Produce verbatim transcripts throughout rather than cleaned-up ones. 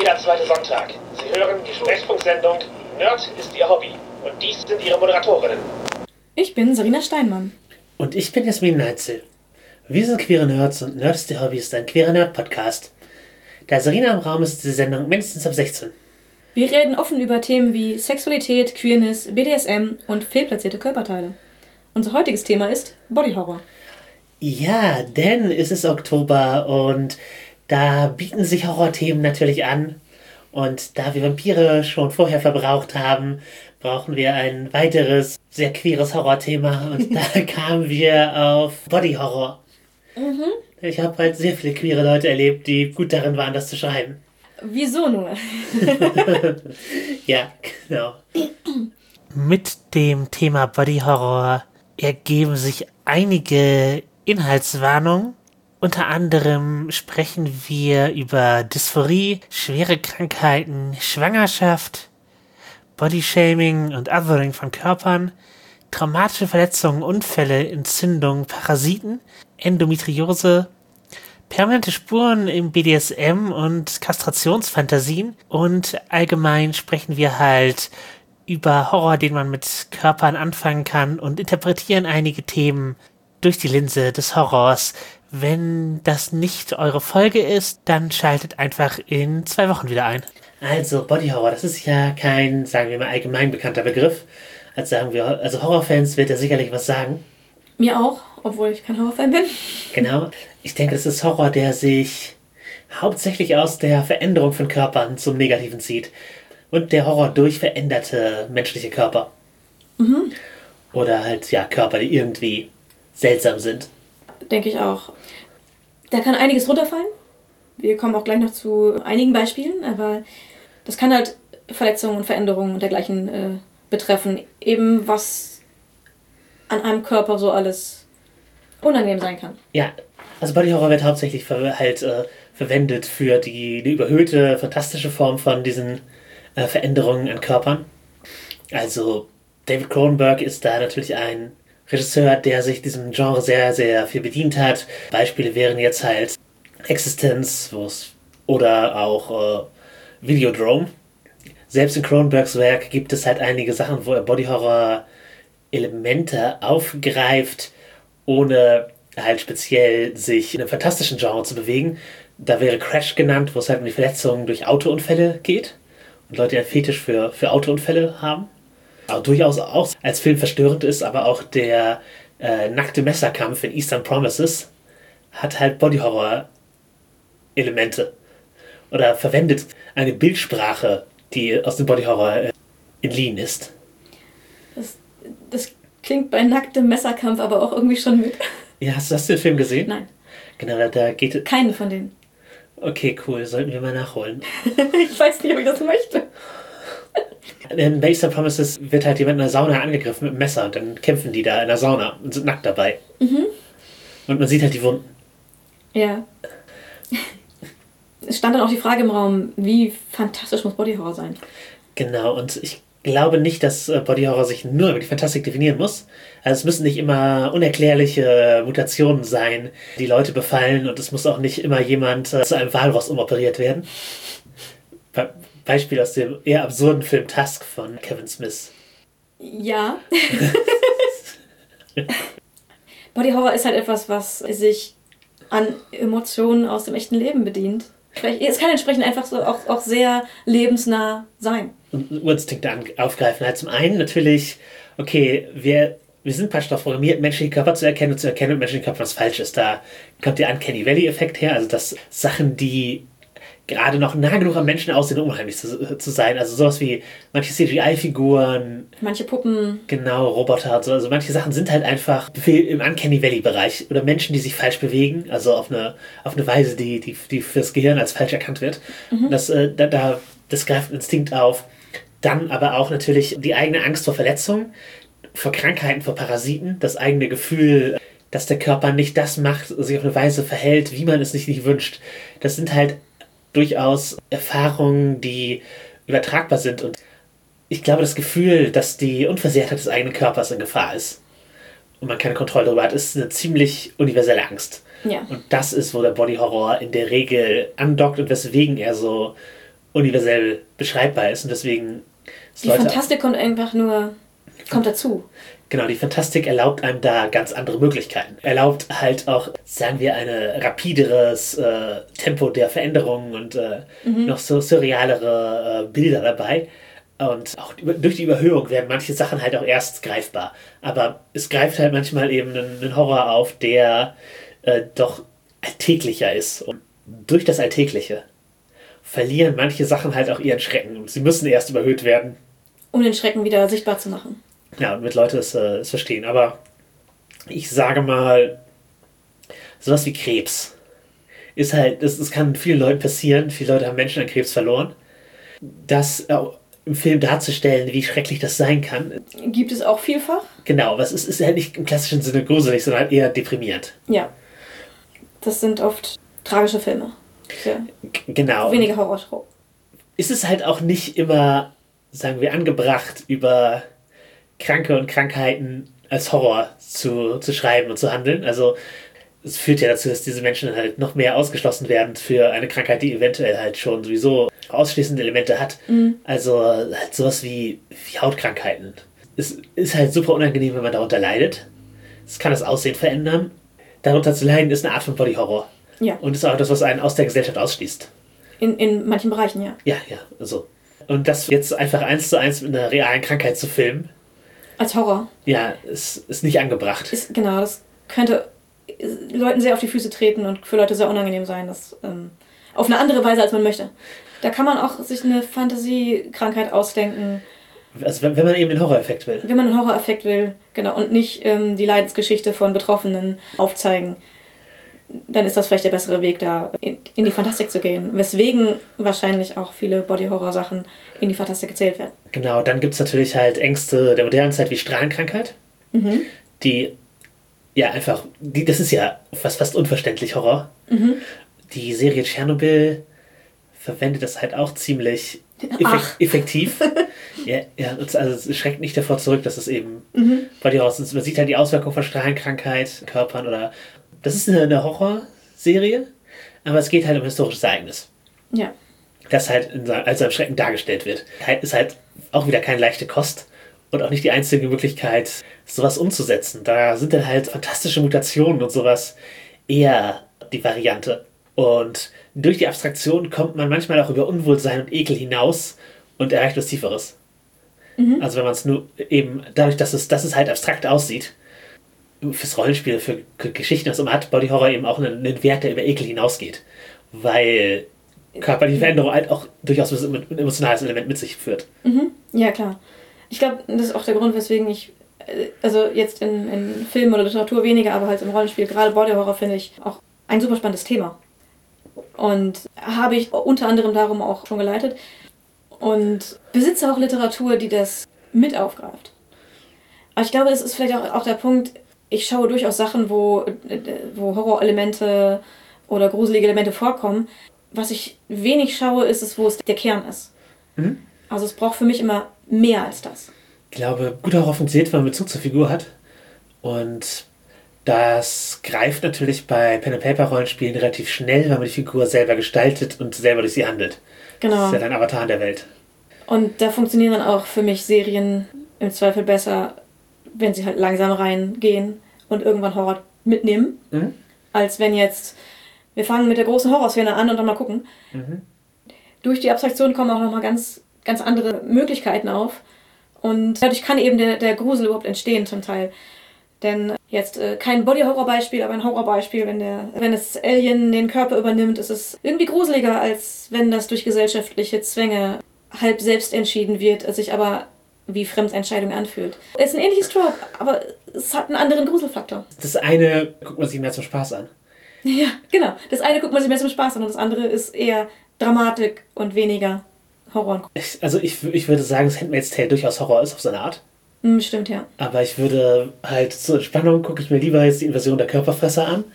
jeder zweite Sonntag. Sie hören die Sprechfunksendung Nerd ist Ihr Hobby. Und dies sind Ihre Moderatorinnen. Ich bin Sarina Steinmann. Und ich bin Jasmin Neitzel. Wir sind queere Nerds und Nerd ist Ihr Hobby ist ein queerer Nerd-Podcast. Da Sarina im Raum ist, ist die Sendung mindestens ab sechzehn. Wir reden offen über Themen wie Sexualität, Queerness, B D S M und fehlplatzierte Körperteile. Unser heutiges Thema ist Body Horror. Ja, denn es ist Oktober und da bieten sich Horrorthemen natürlich an. Und da wir Vampire schon vorher verbraucht haben, brauchen wir ein weiteres, sehr queeres Horrorthema. Und da kamen wir auf Body Horror. Mhm. Ich habe halt sehr viele queere Leute erlebt, die gut darin waren, das zu schreiben. Wieso nur? Ja, genau. Mit dem Thema Body Horror ergeben sich einige Inhaltswarnungen. Unter anderem sprechen wir über Dysphorie, schwere Krankheiten, Schwangerschaft, Bodyshaming und Othering von Körpern, traumatische Verletzungen, Unfälle, Entzündungen, Parasiten, Endometriose, permanente Spuren im B D S M und Kastrationsfantasien und allgemein sprechen wir halt über Horror, den man mit Körpern anfangen kann und interpretieren einige Themen durch die Linse des Horrors. Wenn das nicht eure Folge ist, dann schaltet einfach in zwei Wochen wieder ein. Also Body Horror, das ist ja kein, sagen wir mal, allgemein bekannter Begriff. Also sagen wir, also Horrorfans wird ja sicherlich was sagen. Mir auch, obwohl ich kein Horrorfan bin. Genau. Ich denke, das ist Horror, der sich hauptsächlich aus der Veränderung von Körpern zum Negativen zieht. Und der Horror durch veränderte menschliche Körper. Mhm. Oder halt, ja, Körper, die irgendwie seltsam sind. Denke ich auch. Da kann einiges runterfallen. Wir kommen auch gleich noch zu einigen Beispielen, aber das kann halt Verletzungen und Veränderungen und dergleichen äh, betreffen. Eben was an einem Körper so alles unangenehm sein kann. Ja, also Body Horror wird hauptsächlich ver- halt äh, verwendet für die, die überhöhte, fantastische Form von diesen äh, Veränderungen an Körpern. Also David Cronenberg ist da natürlich ein Regisseur, der sich diesem Genre sehr, sehr viel bedient hat. Beispiele wären jetzt halt Existence oder auch äh, Videodrome. Selbst in Cronenbergs Werk gibt es halt einige Sachen, wo er Body-Horror-Elemente aufgreift, ohne halt speziell sich in einem fantastischen Genre zu bewegen. Da wäre Crash genannt, wo es halt um die Verletzungen durch Autounfälle geht und Leute einen Fetisch für, für Autounfälle haben. Auch durchaus auch als Film verstörend ist, aber auch der äh, nackte Messerkampf in Eastern Promises hat halt Body-Horror-Elemente. Oder verwendet eine Bildsprache, die aus dem Body-Horror äh, entliehen ist. Das, das klingt bei nacktem Messerkampf aber auch irgendwie schon mit. Ja, hast, hast du den Film gesehen? Nein. Genau, da geht es... Keinen von denen. Okay, cool, sollten wir mal nachholen. Ich weiß nicht, ob ich das möchte. In Eastern Promises wird halt jemand in der Sauna angegriffen mit einem Messer und dann kämpfen die da in der Sauna und sind nackt dabei. Mhm. Und man sieht halt die Wunden. Ja. Es stand dann auch die Frage im Raum, wie fantastisch muss Body Horror sein? Genau, und ich glaube nicht, dass Body Horror sich nur über die Fantastik definieren muss. Also es müssen nicht immer unerklärliche Mutationen sein, die Leute befallen, und es muss auch nicht immer jemand äh, zu einem Walross umoperiert werden. Be- Beispiel aus dem eher absurden Film Tusk von Kevin Smith. Ja. Body Horror ist halt etwas, was sich an Emotionen aus dem echten Leben bedient. Vielleicht, es kann entsprechend einfach so auch, auch sehr lebensnah sein. Und Urinstinkte aufgreifen. Halt zum einen natürlich, okay, wir, wir sind praktisch darauf programmiert, menschliche Körper zu erkennen und zu erkennen im menschlichen Körper, was falsch ist. Da kommt der Uncanny Valley-Effekt her, also dass Sachen, die gerade noch nah genug am Menschen aussehen, um unheimlich zu, zu sein. Also sowas wie manche C G I-Figuren. Manche Puppen. Genau, Roboter und so. Also manche Sachen sind halt einfach im Uncanny Valley-Bereich. Oder Menschen, die sich falsch bewegen. Also auf eine, auf eine Weise, die, die, die fürs Gehirn als falsch erkannt wird. Mhm. Das, äh, da, da, das greift ein Instinkt auf. Dann aber auch natürlich die eigene Angst vor Verletzungen, vor Krankheiten, vor Parasiten. Das eigene Gefühl, dass der Körper nicht das macht, sich auf eine Weise verhält, wie man es sich nicht wünscht. Das sind halt durchaus Erfahrungen, die übertragbar sind. Und ich glaube, das Gefühl, dass die Unversehrtheit des eigenen Körpers in Gefahr ist und man keine Kontrolle darüber hat, ist eine ziemlich universelle Angst. Ja. Und das ist, wo der Body Horror in der Regel andockt und weswegen er so universell beschreibbar ist und deswegen... Die Fantastik kommt einfach nur, kommt dazu. Genau, die Fantastik erlaubt einem da ganz andere Möglichkeiten. Erlaubt halt auch, sagen wir, ein rapideres äh, Tempo der Veränderungen und äh, mhm. noch so surrealere äh, Bilder dabei. Und auch durch die Überhöhung werden manche Sachen halt auch erst greifbar. Aber es greift halt manchmal eben einen, einen Horror auf, der äh, doch alltäglicher ist. Und durch das Alltägliche verlieren manche Sachen halt auch ihren Schrecken. Und sie müssen erst überhöht werden. Um den Schrecken wieder sichtbar zu machen. Ja, damit Leute es, äh, es verstehen. Aber ich sage mal, sowas wie Krebs ist halt, das, das kann vielen Leuten passieren. Viele Leute haben Menschen an Krebs verloren. Das äh, im Film darzustellen, wie schrecklich das sein kann. Gibt es auch vielfach? Genau, aber es ist, ist halt nicht im klassischen Sinne gruselig, sondern halt eher deprimierend. Ja. Das sind oft tragische Filme. Ja. G- genau. Weniger Horror-Show. Ist es halt auch nicht immer, sagen wir, angebracht, über Kranke und Krankheiten als Horror zu, zu schreiben und zu handeln. Also es führt ja dazu, dass diese Menschen halt noch mehr ausgeschlossen werden für eine Krankheit, die eventuell halt schon sowieso ausschließende Elemente hat. Mhm. Also halt sowas wie, wie Hautkrankheiten. Es ist halt super unangenehm, wenn man darunter leidet. Es kann das Aussehen verändern. Darunter zu leiden ist eine Art von Body Horror. Ja. Und ist auch das, was einen aus der Gesellschaft ausschließt. In, in manchen Bereichen, ja. Ja, ja, also. Und das jetzt einfach eins zu eins mit einer realen Krankheit zu filmen. Als Horror. Ja, ist, ist nicht angebracht. Ist, genau, das könnte Leuten sehr auf die Füße treten und für Leute sehr unangenehm sein. Das, ähm, auf eine andere Weise, als man möchte. Da kann man auch sich eine Fantasiekrankheit ausdenken. Also wenn, wenn man eben den Horror-Effekt will. Wenn man einen Horror-Effekt will, genau. Und nicht ähm, die Leidensgeschichte von Betroffenen aufzeigen. Dann ist das vielleicht der bessere Weg, da in, in die Fantastik zu gehen. Weswegen wahrscheinlich auch viele Body-Horror-Sachen in die Fantastik gezählt werden. Genau, dann gibt es natürlich halt Ängste der modernen Zeit wie Strahlenkrankheit. Mhm. Die, ja einfach, die, das ist ja fast, fast unverständlich Horror. Mhm. Die Serie Tschernobyl verwendet das halt auch ziemlich effekt, effektiv. ja, ja, also es schreckt nicht davor zurück, dass es eben mhm. Body Horror ist. Man sieht halt die Auswirkungen von Strahlenkrankheit, Körpern oder... Das ist eine, eine Horrorserie, aber es geht halt um ein historisches Ereignis. Ja. Das halt in, als ein Schrecken dargestellt wird. Ist halt auch wieder keine leichte Kost und auch nicht die einzige Möglichkeit, sowas umzusetzen. Da sind dann halt fantastische Mutationen und sowas eher die Variante. Und durch die Abstraktion kommt man manchmal auch über Unwohlsein und Ekel hinaus und erreicht was Tieferes. Mhm. Also wenn man es nur eben, dadurch, dass es, dass es halt abstrakt aussieht, fürs Rollenspiel, für Geschichten, also man hat Body Horror eben auch einen, einen Wert, der über Ekel hinausgeht. Weil körperliche Veränderung halt auch durchaus ein emotionales Element mit sich führt. Mhm. Ja, klar. Ich glaube, das ist auch der Grund, weswegen ich, also jetzt in, in Film oder Literatur weniger, aber halt im Rollenspiel, gerade Body Horror finde ich auch ein super spannendes Thema. Und habe ich unter anderem darum auch schon geleitet. Und besitze auch Literatur, die das mit aufgreift. Aber ich glaube, das ist vielleicht auch, auch der Punkt, ich schaue durchaus Sachen, wo, wo Horrorelemente oder gruselige Elemente vorkommen. Was ich wenig schaue, ist es, wo es der Kern ist. Mhm. Also es braucht für mich immer mehr als das. Ich glaube, guter Horror funktioniert, wenn man Bezug zur Figur hat. Und das greift natürlich bei Pen-and-Paper-Rollenspielen relativ schnell, wenn man die Figur selber gestaltet und selber durch sie handelt. Genau. Das ist ja dein Avatar in der Welt. Und da funktionieren dann auch für mich Serien im Zweifel besser, wenn sie halt langsam reingehen und irgendwann Horror mitnehmen, mhm. als wenn jetzt, wir fangen mit der großen Horrorszene an und dann mal gucken. Mhm. Durch die Abstraktion kommen auch nochmal ganz, ganz andere Möglichkeiten auf und dadurch kann eben der, der Grusel überhaupt entstehen zum Teil. Denn jetzt äh, kein Body-Horror-Beispiel, aber ein Horror-Beispiel, wenn, der, wenn das Alien den Körper übernimmt, ist es irgendwie gruseliger, als wenn das durch gesellschaftliche Zwänge halb selbst entschieden wird, sich aber wie Fremdentscheidung anfühlt. Es ist ein ähnliches Trope, aber es hat einen anderen Gruselfaktor. Das eine guckt man sich mehr zum Spaß an. Ja, genau. Das eine guckt man sich mehr zum Spaß an und das andere ist eher Dramatik und weniger Horror. Ich, also ich, ich würde sagen, dass Handmaid's Tale durchaus Horror ist auf seine Art. Mm, stimmt, ja. Aber ich würde halt zur Entspannung gucke ich mir lieber jetzt die Invasion der Körperfresser an.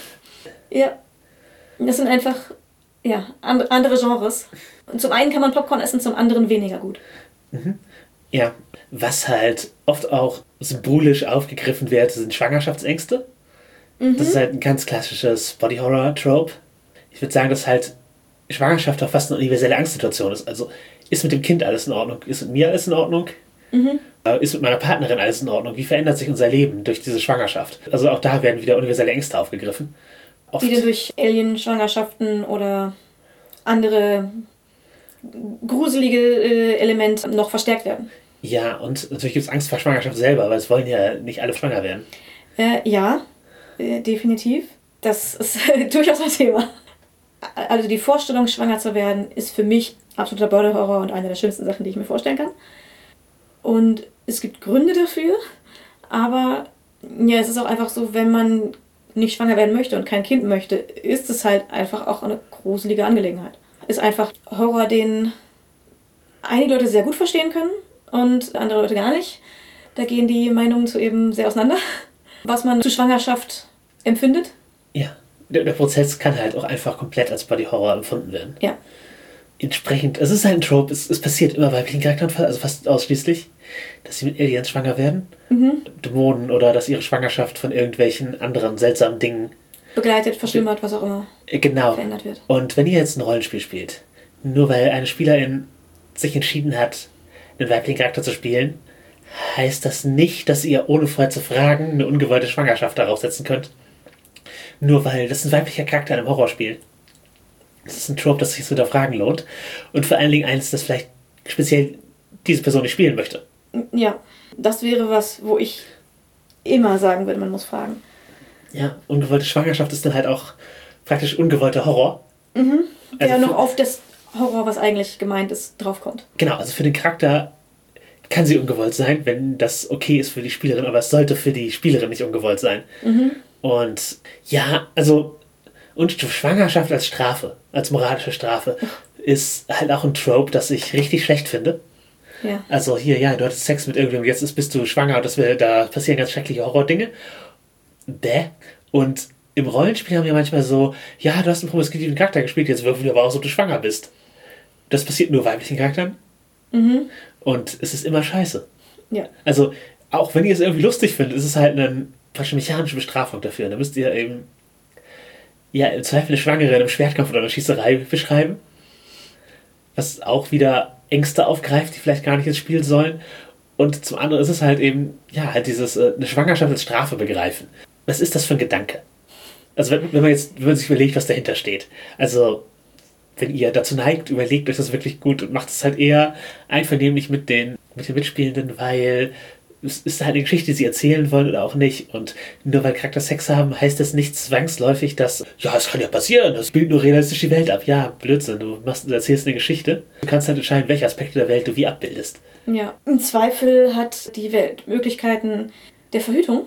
Ja. Das sind einfach ja, and, andere Genres. Und zum einen kann man Popcorn essen, zum anderen weniger gut. Mhm. Ja, was halt oft auch symbolisch aufgegriffen wird, sind Schwangerschaftsängste. Mhm. Das ist halt ein ganz klassisches Body-Horror-Trope. Ich würde sagen, dass halt Schwangerschaft auch fast eine universelle Angstsituation ist. Also ist mit dem Kind alles in Ordnung? Ist mit mir alles in Ordnung? Mhm. Ist mit meiner Partnerin alles in Ordnung? Wie verändert sich unser Leben durch diese Schwangerschaft? Also auch da werden wieder universelle Ängste aufgegriffen. Oft. Die dann durch Alien-Schwangerschaften oder andere gruselige äh, Elemente noch verstärkt werden. Ja, und natürlich gibt es Angst vor Schwangerschaft selber, weil es wollen ja nicht alle schwanger werden. Äh, ja, äh, definitiv. Das ist durchaus ein Thema. Also die Vorstellung, schwanger zu werden, ist für mich absoluter Body-Horror und eine der schlimmsten Sachen, die ich mir vorstellen kann. Und es gibt Gründe dafür, aber ja, es ist auch einfach so, wenn man nicht schwanger werden möchte und kein Kind möchte, ist es halt einfach auch eine gruselige Angelegenheit. Ist einfach Horror, den einige Leute sehr gut verstehen können und andere Leute gar nicht. Da gehen die Meinungen zu eben sehr auseinander. Was man zu Schwangerschaft empfindet. Ja, der, der Prozess kann halt auch einfach komplett als Body Horror empfunden werden. Ja. Entsprechend, es ist halt ein Trope, es, es passiert immer weiblichen Charakteren, also fast ausschließlich, dass sie mit Aliens schwanger werden. Mhm. Dämonen oder dass ihre Schwangerschaft von irgendwelchen anderen seltsamen Dingen begleitet, verschlimmert, was auch immer genau. verändert wird. Und wenn ihr jetzt ein Rollenspiel spielt, nur weil eine Spielerin sich entschieden hat, einen weiblichen Charakter zu spielen, heißt das nicht, dass ihr ohne vorher zu fragen eine ungewollte Schwangerschaft darauf setzen könnt. Nur weil das ein weiblicher Charakter in einem Horrorspiel. Das ist ein Trope, das sich zu hinterfragen lohnt. Und vor allen Dingen eins, das vielleicht speziell diese Person nicht spielen möchte. Ja, das wäre was, wo ich immer sagen würde, man muss fragen. Ja, ungewollte Schwangerschaft ist dann halt auch praktisch ungewollter Horror. Mhm. Der also noch auf das Horror, was eigentlich gemeint ist, draufkommt. Genau, also für den Charakter kann sie ungewollt sein, wenn das okay ist für die Spielerin, aber es sollte für die Spielerin nicht ungewollt sein. Mhm. Und ja, also und Schwangerschaft als Strafe, als moralische Strafe, ist halt auch ein Trope, das ich richtig schlecht finde. Ja. Also hier, ja, du hattest Sex mit irgendwem, jetzt ist, bist du schwanger, das will, da passieren ganz schreckliche Horrordinge. Bäh. Und im Rollenspiel haben wir manchmal so, ja, du hast einen promiskuitiven Charakter gespielt, jetzt wirken wir aber aus, ob du schwanger bist. Das passiert nur weiblichen Charakteren. Mhm. Und es ist immer scheiße. Ja. Also, auch wenn ihr es irgendwie lustig findet, ist es halt eine praktisch mechanische Bestrafung dafür. Da müsst ihr eben ja, im Zweifel eine Schwangere in einem Schwertkampf oder einer Schießerei beschreiben. Was auch wieder Ängste aufgreift, die vielleicht gar nicht ins Spiel sollen. Und zum anderen ist es halt eben, ja, halt dieses, äh, eine Schwangerschaft als Strafe begreifen. Was ist das für ein Gedanke? Also wenn, wenn man jetzt, wenn man sich überlegt, was dahinter steht. Also, wenn ihr dazu neigt, überlegt euch das wirklich gut und macht es halt eher einvernehmlich mit den, mit den Mitspielenden, weil es ist halt eine Geschichte, die sie erzählen wollen oder auch nicht. Und nur weil Charakter Sex haben, heißt das nicht zwangsläufig, dass, ja, es kann ja passieren, das bildet nur realistisch die Welt ab. Ja, Blödsinn, du, machst, du erzählst eine Geschichte. Du kannst halt entscheiden, welche Aspekte der Welt du wie abbildest. Ja, im Zweifel hat die Welt Möglichkeiten der Verhütung.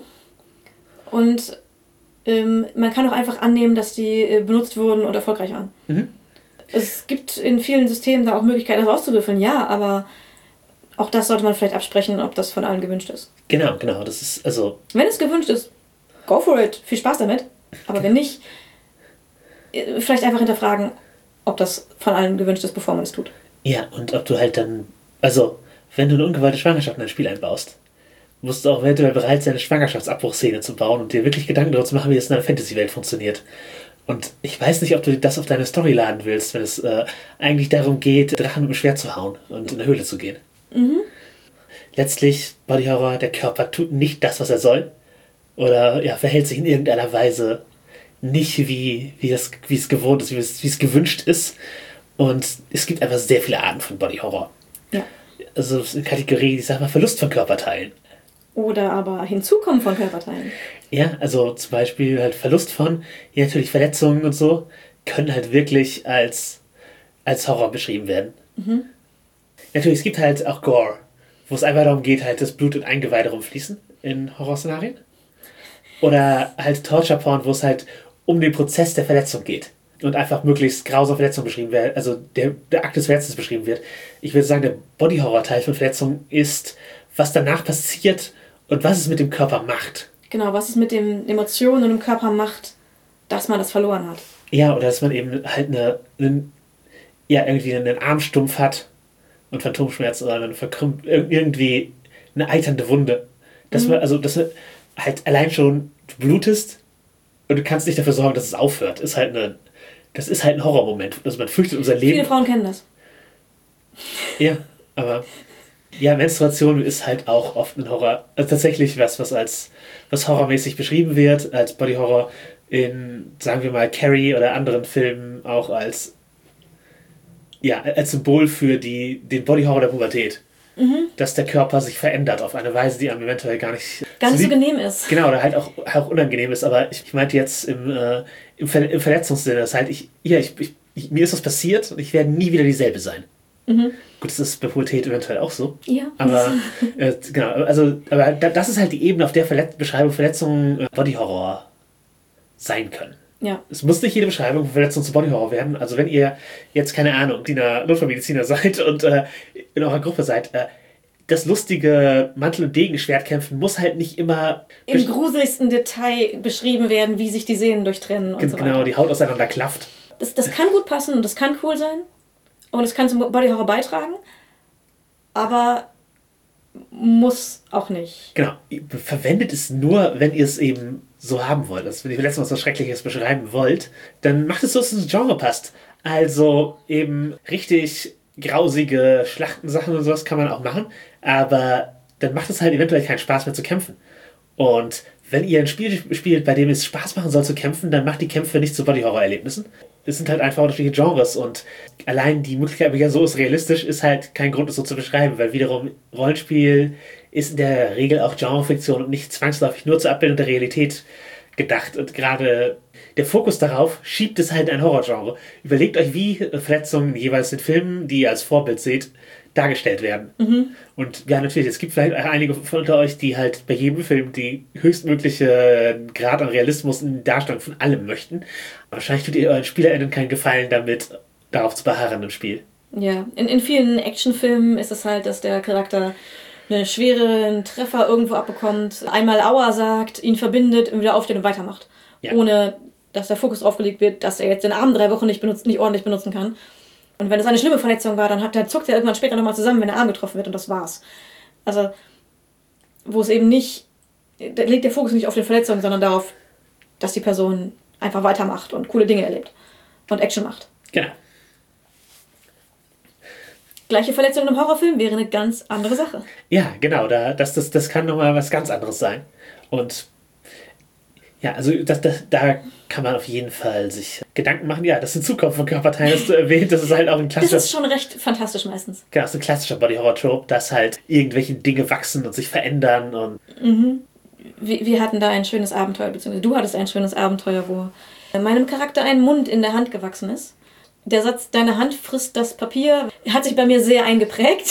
Und ähm, man kann auch einfach annehmen, dass die äh, benutzt wurden und erfolgreich waren. Mhm. Es gibt in vielen Systemen da auch Möglichkeiten, das auszuwürfeln, ja, aber auch das sollte man vielleicht absprechen, ob das von allen gewünscht ist. Genau, genau, das ist, also... Wenn es gewünscht ist, go for it, viel Spaß damit. Aber wenn nicht, vielleicht einfach hinterfragen, ob das von allen gewünscht ist, bevor man es tut. Ja, und ob du halt dann, also, wenn du eine ungewollte Schwangerschaft in ein Spiel einbaust, musst du auch eventuell bereit sein, eine Schwangerschaftsabbruchszene zu bauen und dir wirklich Gedanken darüber zu machen, wie das in einer Fantasy-Welt funktioniert. Und ich weiß nicht, ob du das auf deine Story laden willst, wenn es äh, eigentlich darum geht, Drachen mit dem Schwert zu hauen und in eine Höhle zu gehen. Mhm. Letztlich, Body Horror, der Körper tut nicht das, was er soll. Oder ja, verhält sich in irgendeiner Weise nicht, wie, wie, das, wie es gewohnt ist, wie es, wie es gewünscht ist. Und es gibt einfach sehr viele Arten von Body Horror. Ja. Also eine Kategorie, ich sag mal, Verlust von Körperteilen. Oder aber Hinzukommen von Körperteilen. Ja, also zum Beispiel halt Verlust von, ja natürlich Verletzungen und so, können halt wirklich als, als Horror beschrieben werden. Mhm. Natürlich, es gibt halt auch Gore, wo es einfach darum geht, halt das Blut in Eingeweide rumfließen in Horrorszenarien. Oder halt Torture Porn, wo es halt um den Prozess der Verletzung geht. Und einfach möglichst grausame Verletzung beschrieben wird, also der, der Akt des Verletzens beschrieben wird. Ich würde sagen, der Body-Horror-Teil von Verletzung ist, was danach passiert und was es mit dem Körper macht. Genau, was es mit den Emotionen und dem Körper macht, dass man das verloren hat. Ja, oder dass man eben halt eine, eine ja, irgendwie einen Armstumpf hat und Phantomschmerzen oder einen verkrümmt, irgendwie eine eiternde Wunde. Dass mhm. man, also, dass man halt allein schon, du blutest und du kannst nicht dafür sorgen, dass es aufhört. Ist halt eine, das ist halt ein Horrormoment. Also man fürchtet unser Leben. Viele Frauen kennen das. Ja, aber ja, Menstruation ist halt auch oft ein Horror. Also tatsächlich was, was als was horrormäßig beschrieben wird, als Body Horror in, sagen wir mal, Carrie oder anderen Filmen auch als ja, als Symbol für die, den Body Horror der Pubertät. Mhm. Dass der Körper sich verändert auf eine Weise, die einem eventuell gar nicht gar nicht so genehm ist. Genau, oder halt auch, auch unangenehm ist. Aber ich, ich meinte jetzt im, äh, im, Ver im Verletzungssinne, dass halt ich, ja, ich, ich, ich, mir ist was passiert und ich werde nie wieder dieselbe sein. Mhm. Gut, das ist bei Pubertät eventuell auch so. Ja. Aber äh, genau, also aber das ist halt die Ebene, auf der Verlet Beschreibung Verletzungen äh, Body Horror sein können. Ja. Es muss nicht jede Beschreibung von Verletzung zu Body Horror werden. Also wenn ihr jetzt, keine Ahnung, Diener, Notfallmediziner seid und äh, in eurer Gruppe seid, äh, das lustige Mantel- und Degenschwertkämpfen muss halt nicht immer im gruseligsten Detail beschrieben werden, wie sich die Sehnen durchtrennen und genau, so weiter. Genau, die Haut auseinander klafft. Das, das kann gut passen und das kann cool sein und es kann zum Body Horror beitragen, aber muss auch nicht. Genau, verwendet es nur, wenn ihr es eben so haben wollt. Also wenn ihr letztens was Schreckliches beschreiben wollt, dann macht es so, dass es ins Genre passt. Also eben richtig grausige Schlachtensachen und sowas kann man auch machen, aber dann macht es halt eventuell keinen Spaß mehr zu kämpfen. Und wenn ihr ein Spiel spielt, bei dem es Spaß machen soll zu kämpfen, dann macht die Kämpfe nicht zu Body-Horror-Erlebnissen. Es sind halt einfach unterschiedliche Genres und allein die Möglichkeit, ja, so ist realistisch, ist halt kein Grund, es so zu beschreiben, weil wiederum Rollenspiel ist in der Regel auch Genrefiktion und nicht zwangsläufig nur zur Abbildung der Realität gedacht. Und gerade der Fokus darauf schiebt es halt in ein Horrorgenre. Überlegt euch, wie Verletzungen jeweils in Filmen, die ihr als Vorbild seht, dargestellt werden. Mhm. Und ja, natürlich, es gibt vielleicht einige von unter euch, die halt bei jedem Film die höchstmögliche Grad an Realismus in der Darstellung von allem möchten. Aber wahrscheinlich tut ihr euren SpielerInnen keinen Gefallen damit, darauf zu beharren im Spiel. Ja, in, in vielen Actionfilmen ist es halt, dass der Charakter einen schweren Treffer irgendwo abbekommt, einmal Aua sagt, ihn verbindet und wieder aufsteht und weitermacht. Ja. Ohne, dass der Fokus drauf gelegt wird, dass er jetzt den Arm drei Wochen nicht, benutzt, nicht ordentlich benutzen kann. Und wenn es eine schlimme Verletzung war, dann hat der, zuckt er irgendwann später nochmal zusammen, wenn der Arm getroffen wird und das war's. Also, wo es eben nicht, da liegt der Fokus nicht auf der Verletzung, sondern darauf, dass die Person einfach weitermacht und coole Dinge erlebt und Action macht. Genau. Gleiche Verletzung in einem Horrorfilm wäre eine ganz andere Sache. Ja, genau, da, das, das, das kann nochmal was ganz anderes sein. Und ja, also das, das, da kann man auf jeden Fall sich Gedanken machen. Ja, das sind Zukunft von Körperteilen, hast du erwähnt. Das ist halt auch ein klassischer... Das ist schon recht fantastisch meistens. Genau, das ist ein klassischer Body-Horror-Trope, dass halt irgendwelche Dinge wachsen und sich verändern. Und mhm. wir, wir hatten da ein schönes Abenteuer, beziehungsweise du hattest ein schönes Abenteuer, wo meinem Charakter ein Mund in der Hand gewachsen ist. Der Satz, deine Hand frisst das Papier, hat sich bei mir sehr eingeprägt.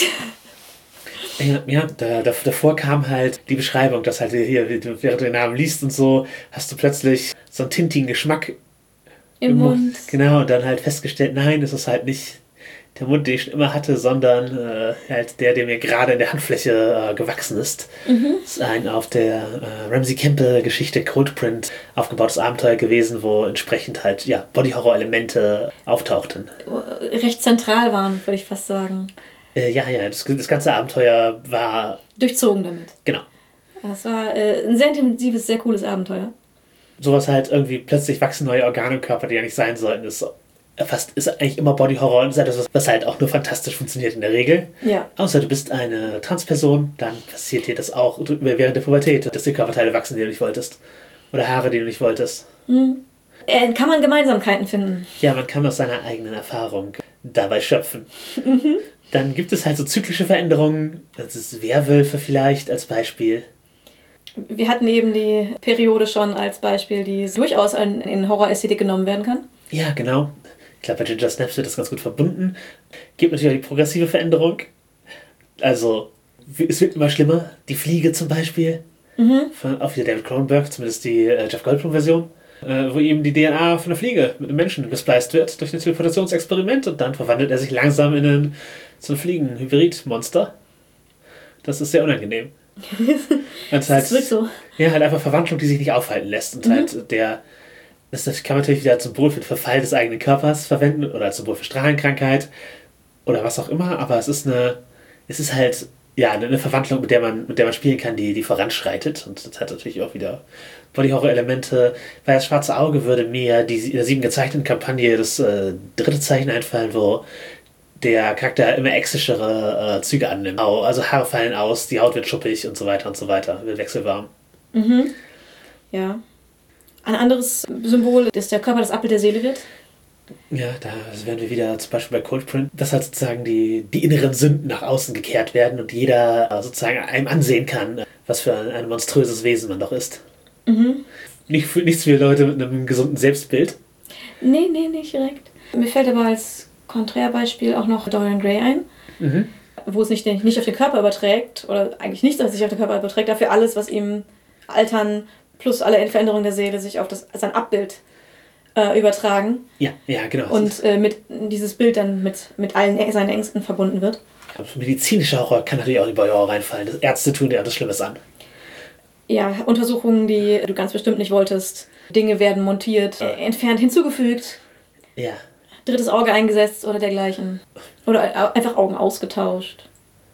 Ja, ja da, da, davor kam halt die Beschreibung, dass halt hier, während du den Namen liest und so, hast du plötzlich so einen tintigen Geschmack im, im Mund. Mund. Genau, und dann halt festgestellt, nein, das ist halt nicht der Mund, den ich schon immer hatte, sondern äh, halt der, der mir gerade in der Handfläche äh, gewachsen ist. Mhm. Das ist ein auf der äh, Ramsey Campbell-Geschichte Coldprint aufgebautes Abenteuer gewesen, wo entsprechend halt ja Body-Horror-Elemente auftauchten. Recht zentral waren, würde ich fast sagen. Äh, ja, ja, das, das ganze Abenteuer war... durchzogen damit. Genau. Das war äh, ein sehr intensives, sehr cooles Abenteuer. Sowas halt irgendwie, plötzlich wachsen neue Organe im Körper, die ja nicht sein sollten, ist fast ist eigentlich immer Body-Horror und ist etwas, was halt auch nur fantastisch funktioniert in der Regel. Ja. Außer du bist eine Transperson, dann passiert dir das auch während der Pubertät, dass dir Körperteile wachsen, die du nicht wolltest. Oder Haare, die du nicht wolltest. Mhm. Äh, kann man Gemeinsamkeiten finden. Ja, man kann aus seiner eigenen Erfahrung dabei schöpfen. Mhm. Dann gibt es halt so zyklische Veränderungen. Das ist Werwölfe vielleicht als Beispiel. Wir hatten eben die Periode schon als Beispiel, die durchaus in, in Horror-Ästhetik genommen werden kann. Ja, genau. Ich glaube, bei Ginger Snaps wird das ganz gut verbunden. Gibt natürlich auch die progressive Veränderung. Also, es wird immer schlimmer. Die Fliege zum Beispiel. Mhm. Von, auch wieder David Cronenberg, zumindest die äh, Jeff Goldblum-Version. Äh, wo eben die D N A von einer Fliege mit einem Menschen gespliced wird durch ein Teleportationsexperiment und dann verwandelt er sich langsam in einen, so ein Fliegen-Hybrid-Monster. Das ist sehr unangenehm. das halt, ist so. Ja, halt einfach Verwandlung, die sich nicht aufhalten lässt. Und mhm. halt der... Das kann man natürlich wieder als Symbol für den Verfall des eigenen Körpers verwenden oder als Symbol für Strahlenkrankheit oder was auch immer, aber es ist eine, es ist halt ja, eine Verwandlung, mit der man, mit der man spielen kann, die, die voranschreitet. Und das hat natürlich auch wieder Body-Horror-Elemente. Bei das Schwarze Auge würde mir die, in der sieben gezeichneten Kampagne das äh, dritte Zeichen einfallen, wo der Charakter immer exischere äh, Züge annimmt. Also Haare fallen aus, die Haut wird schuppig und so weiter und so weiter, wird wechselwarm. Mhm. Ja. Ein anderes Symbol, dass der Körper das Abbild der Seele wird. Ja, da wären wir wieder zum Beispiel bei Coldprint, dass halt sozusagen die, die inneren Sünden nach außen gekehrt werden und jeder äh, sozusagen einem ansehen kann, was für ein, ein monströses Wesen man doch ist. Mhm. Nicht für, nichts für Leute mit einem gesunden Selbstbild. Nee, nee, nicht direkt. Mir fällt aber als Konträrbeispiel auch noch Dorian Gray ein, Mhm. wo es nicht, nicht auf den Körper überträgt, oder eigentlich nichts, was sich auf den Körper überträgt, dafür alles, was ihm Altern plus alle Veränderungen der Seele sich auf das, sein Abbild äh, übertragen. Ja, ja, genau. Und äh, mit dieses Bild dann mit, mit allen seinen Ängsten verbunden wird. Medizinischer Horror kann natürlich auch in Body Horror reinfallen. Das Ärzte tun dir etwas Schlimmes an. Ja, Untersuchungen, die du ganz bestimmt nicht wolltest. Dinge werden montiert, äh, entfernt, hinzugefügt. Ja. Drittes Auge eingesetzt oder dergleichen. Oder einfach Augen ausgetauscht.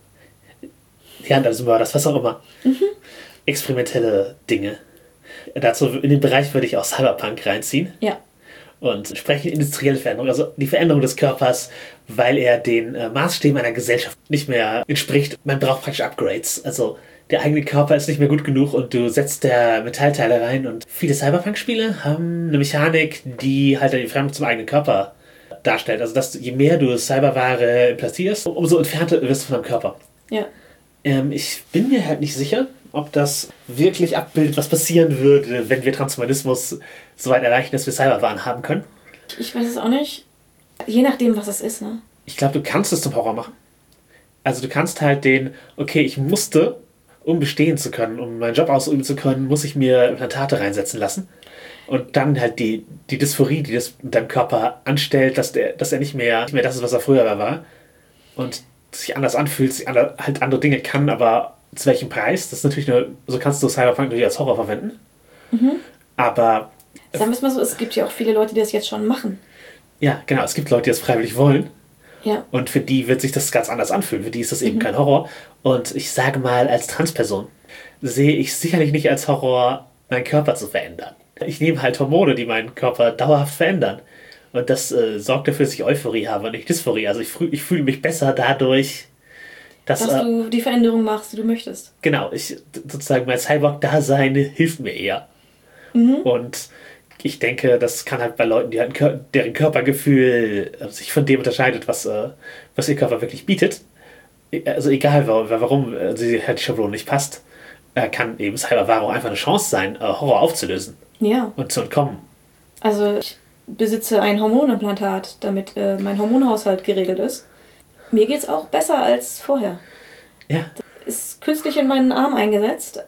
Ja, das war das, was auch immer. Mhm. Experimentelle Dinge. Dazu in den Bereich würde ich auch Cyberpunk reinziehen. Ja. Und entsprechend industrielle Veränderung, also die Veränderung des Körpers, weil er den äh, Maßstäben einer Gesellschaft nicht mehr entspricht. Man braucht praktisch Upgrades. Also der eigene Körper ist nicht mehr gut genug und du setzt da Metallteile rein. Und viele Cyberpunk-Spiele haben eine Mechanik, die halt die Veränderung zum eigenen Körper darstellt. Also dass du, je mehr du Cyberware implantierst, umso entfernter wirst du von deinem Körper. Ja. Ähm, ich bin mir halt nicht sicher, ob das wirklich abbildet, was passieren würde, wenn wir Transhumanismus so weit erreichen, dass wir Cyberwaren haben können. Ich weiß es auch nicht. Je nachdem, was es ist, ne? Ich glaube, du kannst es zum Horror machen. Also du kannst halt den, okay, ich musste, um bestehen zu können, um meinen Job ausüben zu können, muss ich mir Implantate reinsetzen lassen. Und dann halt die, die Dysphorie, die das mit deinem Körper anstellt, dass, der, dass er nicht mehr, nicht mehr das ist, was er früher war. Und sich anders anfühlt, sich andere, halt andere Dinge kann, aber zu welchem Preis? Das ist natürlich nur, so kannst du Cyberpunk natürlich als Horror verwenden. Mhm. Aber sagen wir es mal so, es gibt ja auch viele Leute, die das jetzt schon machen. Ja, genau, es gibt Leute, die das freiwillig wollen. Ja. Und für die wird sich das ganz anders anfühlen. Für die ist das eben Mhm. kein Horror. Und ich sage mal, als Transperson sehe ich sicherlich nicht als Horror, meinen Körper zu verändern. Ich nehme halt Hormone, die meinen Körper dauerhaft verändern. Und das äh, sorgt dafür, dass ich Euphorie habe und nicht Dysphorie. Also ich, frü- ich fühle mich besser dadurch, dass... Dass äh, du die Veränderung machst, die du möchtest. Genau, ich sozusagen mein Cyborg-Dasein hilft mir eher. Mhm. Und ich denke, das kann halt bei Leuten, die halt ein Kör- deren Körpergefühl äh, sich von dem unterscheidet, was, äh, was ihr Körper wirklich bietet. Also egal, warum, warum äh, sie halt die Schablone nicht passt, äh, kann eben Cyberware auch einfach eine Chance sein, äh, Horror aufzulösen Ja. und zu entkommen. Also ich besitze ein Hormonimplantat, damit äh, mein Hormonhaushalt geregelt ist. Mir geht's auch besser als vorher. Ja, Ist künstlich in meinen Arm eingesetzt.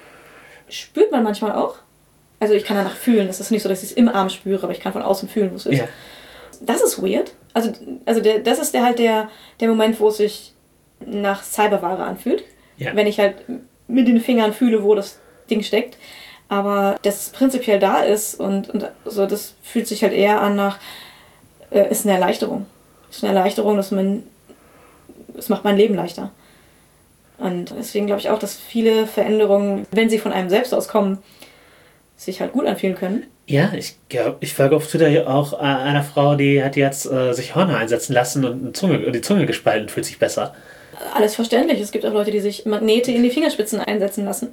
Spürt man manchmal auch. Also ich kann danach fühlen. Es ist nicht so, dass ich es im Arm spüre, aber ich kann von außen fühlen, wo es ist. ja, Das ist weird. Also, also der, das ist der halt der, der Moment, wo es sich nach Cyberware anfühlt. ja. Wenn ich halt mit den Fingern fühle, wo das Ding steckt. Aber dass es prinzipiell da ist und, und so, das fühlt sich halt eher an nach, äh, ist eine Erleichterung. Ist eine Erleichterung, dass man, es macht mein Leben leichter. Und deswegen glaube ich auch, dass viele Veränderungen, wenn sie von einem selbst auskommen, sich halt gut anfühlen können. Ja, ich glaube, ich folge auf Twitter hier auch äh, einer Frau, die hat jetzt äh, sich Hörner einsetzen lassen und eine Zunge, die Zunge gespalten und fühlt sich besser. Alles verständlich. Es gibt auch Leute, die sich Magnete in die Fingerspitzen einsetzen lassen,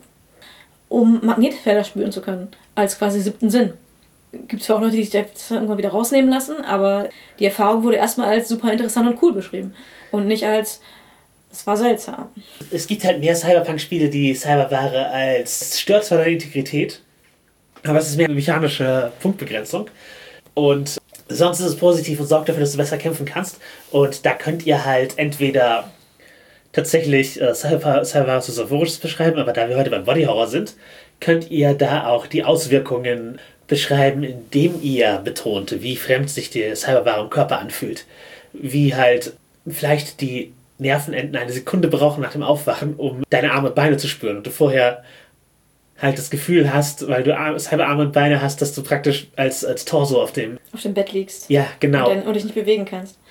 um Magnetfelder spüren zu können, als quasi siebten Sinn. Gibt es auch Leute, die sich das irgendwann wieder rausnehmen lassen, aber die Erfahrung wurde erstmal als super interessant und cool beschrieben und nicht als, es war seltsam. Es gibt halt mehr Cyberpunk-Spiele, die Cyberware als stört zwar deine Integrität, aber es ist mehr eine mechanische Punktbegrenzung. Und sonst ist es positiv und sorgt dafür, dass du besser kämpfen kannst. Und da könnt ihr halt entweder tatsächlich äh, Cyber, Cyberware als Euphorisches beschreiben, aber da wir heute beim Body Horror sind, könnt ihr da auch die Auswirkungen beschreiben, indem ihr betont, wie fremd sich die Cyberware im Körper anfühlt. Wie halt vielleicht die Nervenenden eine Sekunde brauchen nach dem Aufwachen, um deine Arme und Beine zu spüren. Und du vorher halt das Gefühl hast, weil du Ar- Cyberarme und Beine hast, dass du praktisch als, als Torso auf dem... Auf dem Bett liegst Ja, genau. und, dann, und dich nicht bewegen kannst.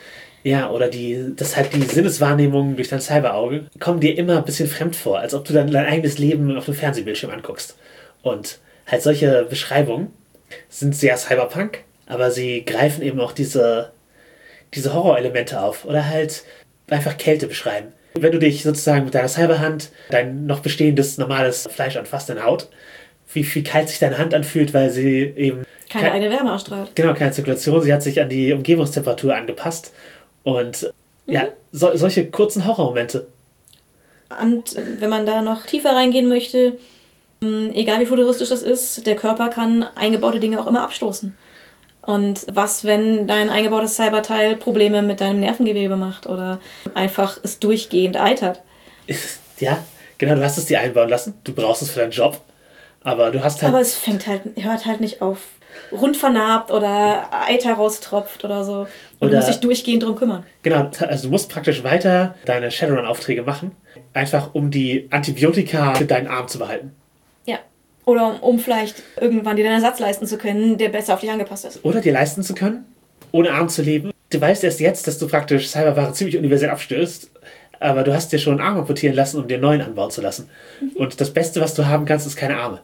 Ja, oder die, das halt die Sinneswahrnehmungen durch dein Cyberauge kommen dir immer ein bisschen fremd vor, als ob du dann dein eigenes Leben auf dem Fernsehbildschirm anguckst. Und halt solche Beschreibungen sind sehr Cyberpunk, aber sie greifen eben auch diese, diese Horrorelemente auf oder halt einfach Kälte beschreiben. Wenn du dich sozusagen mit deiner Cyberhand dein noch bestehendes normales Fleisch anfasst, deine Haut, wie viel kalt sich deine Hand anfühlt, weil sie eben keine eigene Wärme ausstrahlt. Genau, keine Zirkulation. Sie hat sich an die Umgebungstemperatur angepasst. Und mhm. ja, so, solche kurzen Horrormomente. Und wenn man da noch tiefer reingehen möchte, egal wie futuristisch das ist, der Körper kann eingebaute Dinge auch immer abstoßen. Und was, wenn dein eingebautes Cyberteil Probleme mit deinem Nervengewebe macht oder einfach es durchgehend eitert? Ja, genau, du hast es dir einbauen lassen. Du brauchst es für deinen Job. Aber du hast halt... Aber es fängt halt, hört halt nicht auf. Rund vernarbt oder Eiter raustropft oder so. Und oder, du musst dich durchgehend drum kümmern. Genau, also du musst praktisch weiter deine Shadowrun-Aufträge machen, einfach um die Antibiotika für deinen Arm zu behalten. Ja. Oder um, um vielleicht irgendwann dir einen Ersatz leisten zu können, der besser auf dich angepasst ist. Oder dir leisten zu können, ohne Arm zu leben. Du weißt erst jetzt, dass du praktisch Cyberware ziemlich universell abstößt, aber du hast dir schon einen Arm amputieren lassen, um dir einen neuen anbauen zu lassen. Mhm. Und das Beste, was du haben kannst, ist keine Arme.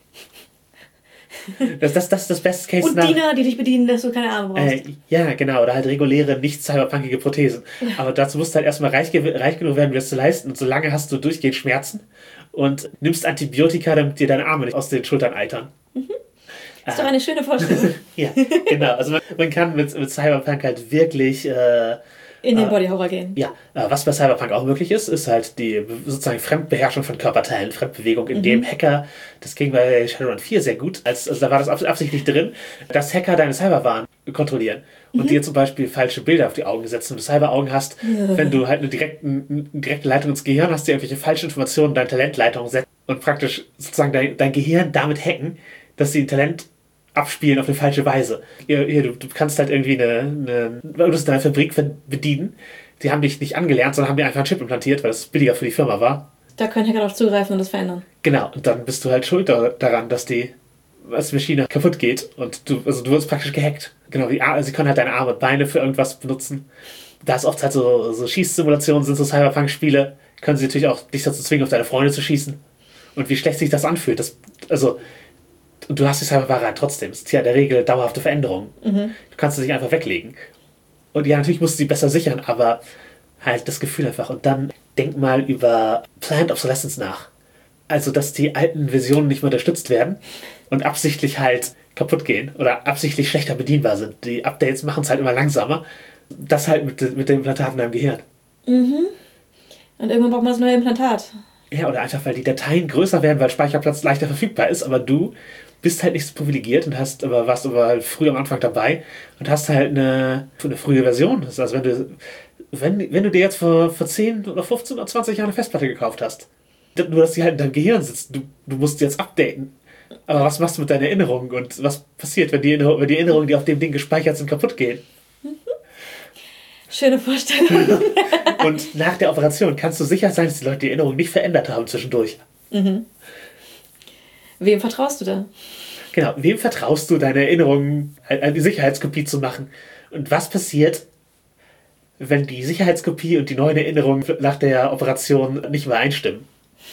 Das, das, das ist das Best Case. Und Diener, die dich bedienen, dass du keine Arme brauchst. Äh, ja, genau. Oder halt reguläre, nicht cyberpunkige Prothesen. Ja. Aber dazu musst du halt erstmal reich, reich genug werden, um das zu leisten. Und solange hast du durchgehend Schmerzen und nimmst Antibiotika, damit dir deine Arme nicht aus den Schultern eitern. Mhm. Das ist doch eine schöne Vorstellung. Ja, genau. Also man, man kann mit, mit Cyberpunk halt wirklich... Äh, in den Body Horror gehen. Ja, was bei Cyberpunk auch möglich ist, ist halt die sozusagen Fremdbeherrschung von Körperteilen, Fremdbewegung, in mhm. dem Hacker, das ging bei Shadowrun vier sehr gut, als, also da war das absichtlich drin, dass Hacker deine Cyberwaren kontrollieren und mhm. dir zum Beispiel falsche Bilder auf die Augen setzen. Wenn du Cyberaugen hast, ja. wenn du halt eine, direkten, eine direkte Leitung ins Gehirn hast, dir irgendwelche falschen Informationen in deine Talentleitung setzen und praktisch sozusagen dein, dein Gehirn damit hacken, dass sie ein Talent abspielen auf eine falsche Weise. Hier, hier, du, du kannst halt irgendwie eine, eine, du musst deine Fabrik bedienen. Die haben dich nicht angelernt, sondern haben dir einfach einen Chip implantiert, weil es billiger für die Firma war. Da können Hacker darauf zugreifen und das verändern. Genau, und dann bist du halt schuld daran, dass die, dass die Maschine kaputt geht und du, also du wirst praktisch gehackt. Genau, die, also sie können halt deine Arme und Beine für irgendwas benutzen. Da es oft halt so, so Schießsimulationen sind, so Cyberpunk-Spiele, können sie natürlich auch dich dazu zwingen, auf deine Freunde zu schießen. Und wie schlecht sich das anfühlt. Das, also Und du hast die Cyberware halt trotzdem. Es ist ja in der Regel dauerhafte Veränderungen. Mhm. Du kannst sie nicht einfach weglegen. Und ja, natürlich musst du sie besser sichern, aber halt das Gefühl einfach. Und dann denk mal über Planned Obsolescence nach. Also, dass die alten Versionen nicht mehr unterstützt werden und absichtlich halt kaputt gehen oder absichtlich schlechter bedienbar sind. Die Updates machen es halt immer langsamer. Das halt mit, mit den Implantaten in deinem Gehirn. Mhm. Und irgendwann braucht man das neue Implantat. Ja, oder einfach, weil die Dateien größer werden, weil Speicherplatz leichter verfügbar ist, aber du bist halt nicht so privilegiert und hast aber warst aber halt früh am Anfang dabei und hast halt eine, eine frühe Version. Das heißt, wenn du, wenn, wenn du dir jetzt vor, vor zehn oder fünfzehn oder zwanzig Jahren eine Festplatte gekauft hast, nur dass die halt in deinem Gehirn sitzt, du, du musst jetzt updaten. Aber was machst du mit deinen Erinnerungen und was passiert, wenn die, Erinnerungen, wenn die Erinnerungen, die auf dem Ding gespeichert sind, kaputt gehen? Schöne Vorstellung. Und nach der Operation kannst du sicher sein, dass die Leute die Erinnerungen nicht verändert haben zwischendurch. Mhm. Wem vertraust du da? Genau, wem vertraust du, deine Erinnerungen an die Sicherheitskopie zu machen? Und was passiert, wenn die Sicherheitskopie und die neuen Erinnerungen nach der Operation nicht übereinstimmen?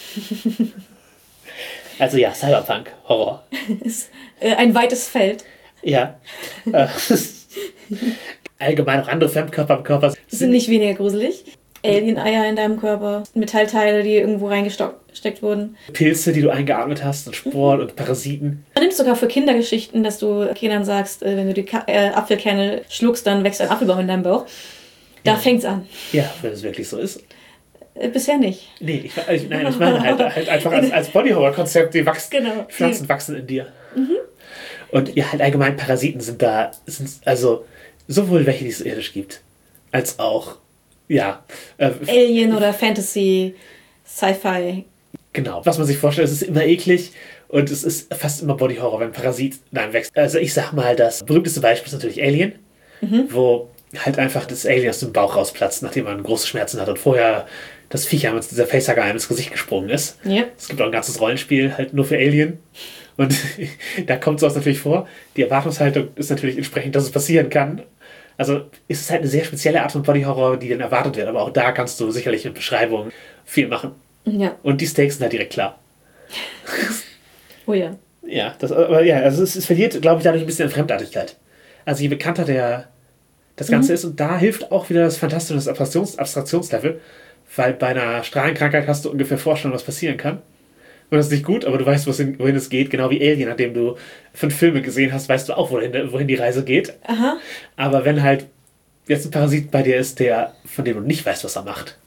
Also ja, Cyberpunk, Horror. Ist äh, ein weites Feld. Ja. Allgemein auch andere Fremdkörper im Körper sind, sind nicht weniger gruselig. Alien-Eier in deinem Körper, Metallteile, die irgendwo reingesteckt wurden. Pilze, die du eingeatmet hast und Sporen mhm. und Parasiten. Man nimmt sogar für Kindergeschichten, dass du Kindern sagst, wenn du die Ka- äh, Apfelkerne schluckst, dann wächst ein Apfelbaum in deinem Bauch. Da ja. fängt's an. Ja, wenn es wirklich so ist. Äh, bisher nicht. Nee, ich, ich, nein, ich meine halt, halt einfach als, als Body-Horror-Konzept, die wachsen, genau. Pflanzen wachsen in dir. Mhm. Und ja, halt allgemein Parasiten sind da, sind also sowohl welche, die es irdisch gibt, als auch ja. Äh, Alien oder Fantasy, Sci-Fi. Genau. Was man sich vorstellt, es ist immer eklig und es ist fast immer Body-Horror, wenn ein Parasit in einem wächst. Also ich sag mal, das berühmteste Beispiel ist natürlich Alien, mhm. wo halt einfach das Alien aus dem Bauch rausplatzt, nachdem man große Schmerzen hat und vorher das Viech mit dieser Facehugger einem ins Gesicht gesprungen ist. Ja. Es gibt auch ein ganzes Rollenspiel halt nur für Alien. Und da kommt sowas natürlich vor. Die Erwartungshaltung ist natürlich entsprechend, dass es passieren kann. Also ist es halt eine sehr spezielle Art von Body-Horror, die dann erwartet wird. Aber auch da kannst du sicherlich mit Beschreibungen viel machen. Ja. Und die Stakes sind halt direkt klar. Oh ja. Ja, das, aber ja, also es, es verliert, glaube ich, dadurch ein bisschen an Fremdartigkeit. Also je bekannter der das Ganze mhm. ist, und da hilft auch wieder das fantastische Abstraktions, Abstraktionslevel, weil bei einer Strahlenkrankheit hast du ungefähr Vorstellung, was passieren kann. Und das ist nicht gut, aber du weißt, wohin es geht, genau wie Alien, nachdem du fünf Filme gesehen hast, weißt du auch, wohin, wohin die Reise geht. Aha. Aber wenn halt jetzt ein Parasit bei dir ist, der, von dem du nicht weißt, was er macht.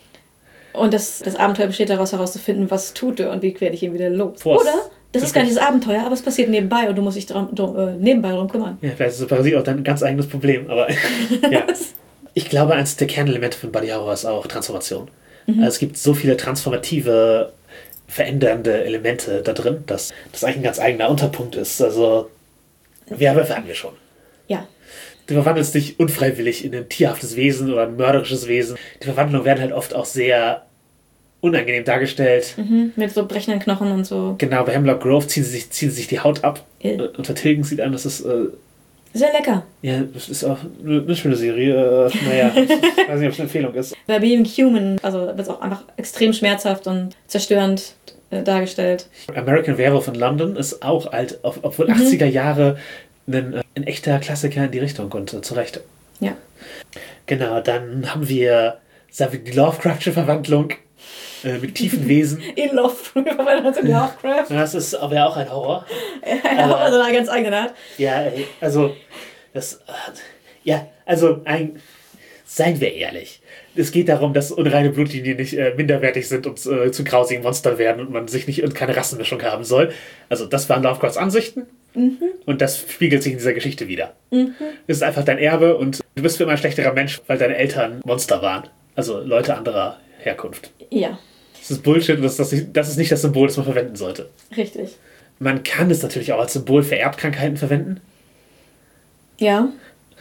Und das, das Abenteuer besteht daraus, herauszufinden, was tut er und wie werde ich ihn wieder los. Force. Oder das ist gar nicht das Abenteuer, aber es passiert nebenbei und du musst dich drum, drum, äh, nebenbei darum kümmern. Ja, vielleicht ist das Parasit auch dein ganz eigenes Problem, aber ja. Ich glaube, eines der Kernelemente von Body Horror ist auch Transformation. Mhm. Also es gibt so viele transformative, verändernde Elemente da drin, dass das eigentlich ein ganz eigener Unterpunkt ist. Also, Werwölfe hatten wir schon. Ja. Du verwandelst dich unfreiwillig in ein tierhaftes Wesen oder ein mörderisches Wesen. Die Verwandlungen werden halt oft auch sehr unangenehm dargestellt. Mhm, mit so brechenden Knochen und so. Genau, bei Hemlock Grove ziehen sie sich, ziehen sie sich die Haut ab äh. und vertilgen sie dann. Das ist äh, sehr lecker. Ja, das ist auch eine, eine schöne Serie. Äh, naja, ich weiß nicht, ob es eine Empfehlung ist. Bei Being Human, also wird es auch einfach extrem schmerzhaft und zerstörend äh, dargestellt. American Werewolf in London ist auch alt, obwohl mhm. achtziger Jahre ein, ein echter Klassiker in die Richtung und äh, zu Recht. Ja. Genau, dann haben wir, sagen wir die Lovecraftsche Verwandlung äh, mit tiefen Wesen. In Lovecraft. In Lovecraft. Das ist aber ja auch ein Horror. Ja, aber also eine ganz eigene Art. Ja, also das, ja, also ein, seien wir ehrlich. Es geht darum, dass unreine Blutlinien nicht äh, minderwertig sind und äh, zu grausigen Monstern werden und man sich nicht und keine Rassenmischung haben soll. Also das waren Lovecrafts Ansichten. Mhm. Und das spiegelt sich in dieser Geschichte wieder. Mhm. Es ist einfach dein Erbe und du bist für immer ein schlechterer Mensch, weil deine Eltern Monster waren. Also Leute anderer Herkunft. Ja. Das ist Bullshit und das, das, das ist nicht das Symbol, das man verwenden sollte. Richtig. Man kann es natürlich auch als Symbol für Erbkrankheiten verwenden. Ja.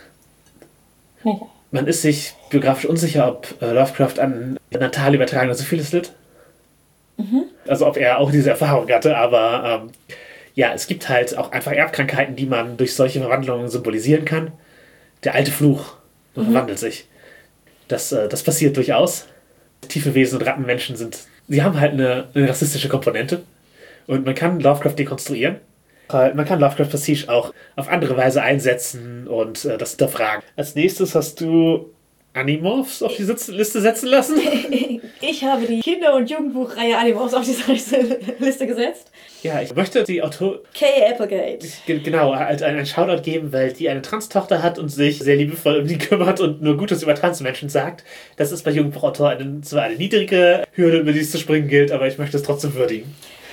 Man ist sich biografisch unsicher, ob äh, Lovecraft an natal übertragener Syphilis litt. Mhm. Also ob er auch diese Erfahrung hatte, aber ähm, ja, es gibt halt auch einfach Erbkrankheiten, die man durch solche Verwandlungen symbolisieren kann. Der alte Fluch mhm. verwandelt sich. Das, äh, das passiert durchaus. Tiefe Wesen und Rattenmenschen sind, sie haben halt eine, eine rassistische Komponente. Und man kann Lovecraft dekonstruieren. Man kann Lovecraft Prestige auch auf andere Weise einsetzen und äh, das hinterfragen. Als nächstes hast du Animorphs auf die Sitz- Liste setzen lassen. Ich habe die Kinder- und Jugendbuchreihe Animorphs auf diese Liste gesetzt. Ja, ich möchte die Autor... Kay Applegate. G- genau, halt einen Shoutout geben, weil die eine Trans-Tochter hat und sich sehr liebevoll um die kümmert und nur Gutes über Transmenschen sagt. Das ist bei Jugendbuchautoren zwar eine niedrige Hürde, über die es zu springen gilt, aber ich möchte es trotzdem würdigen.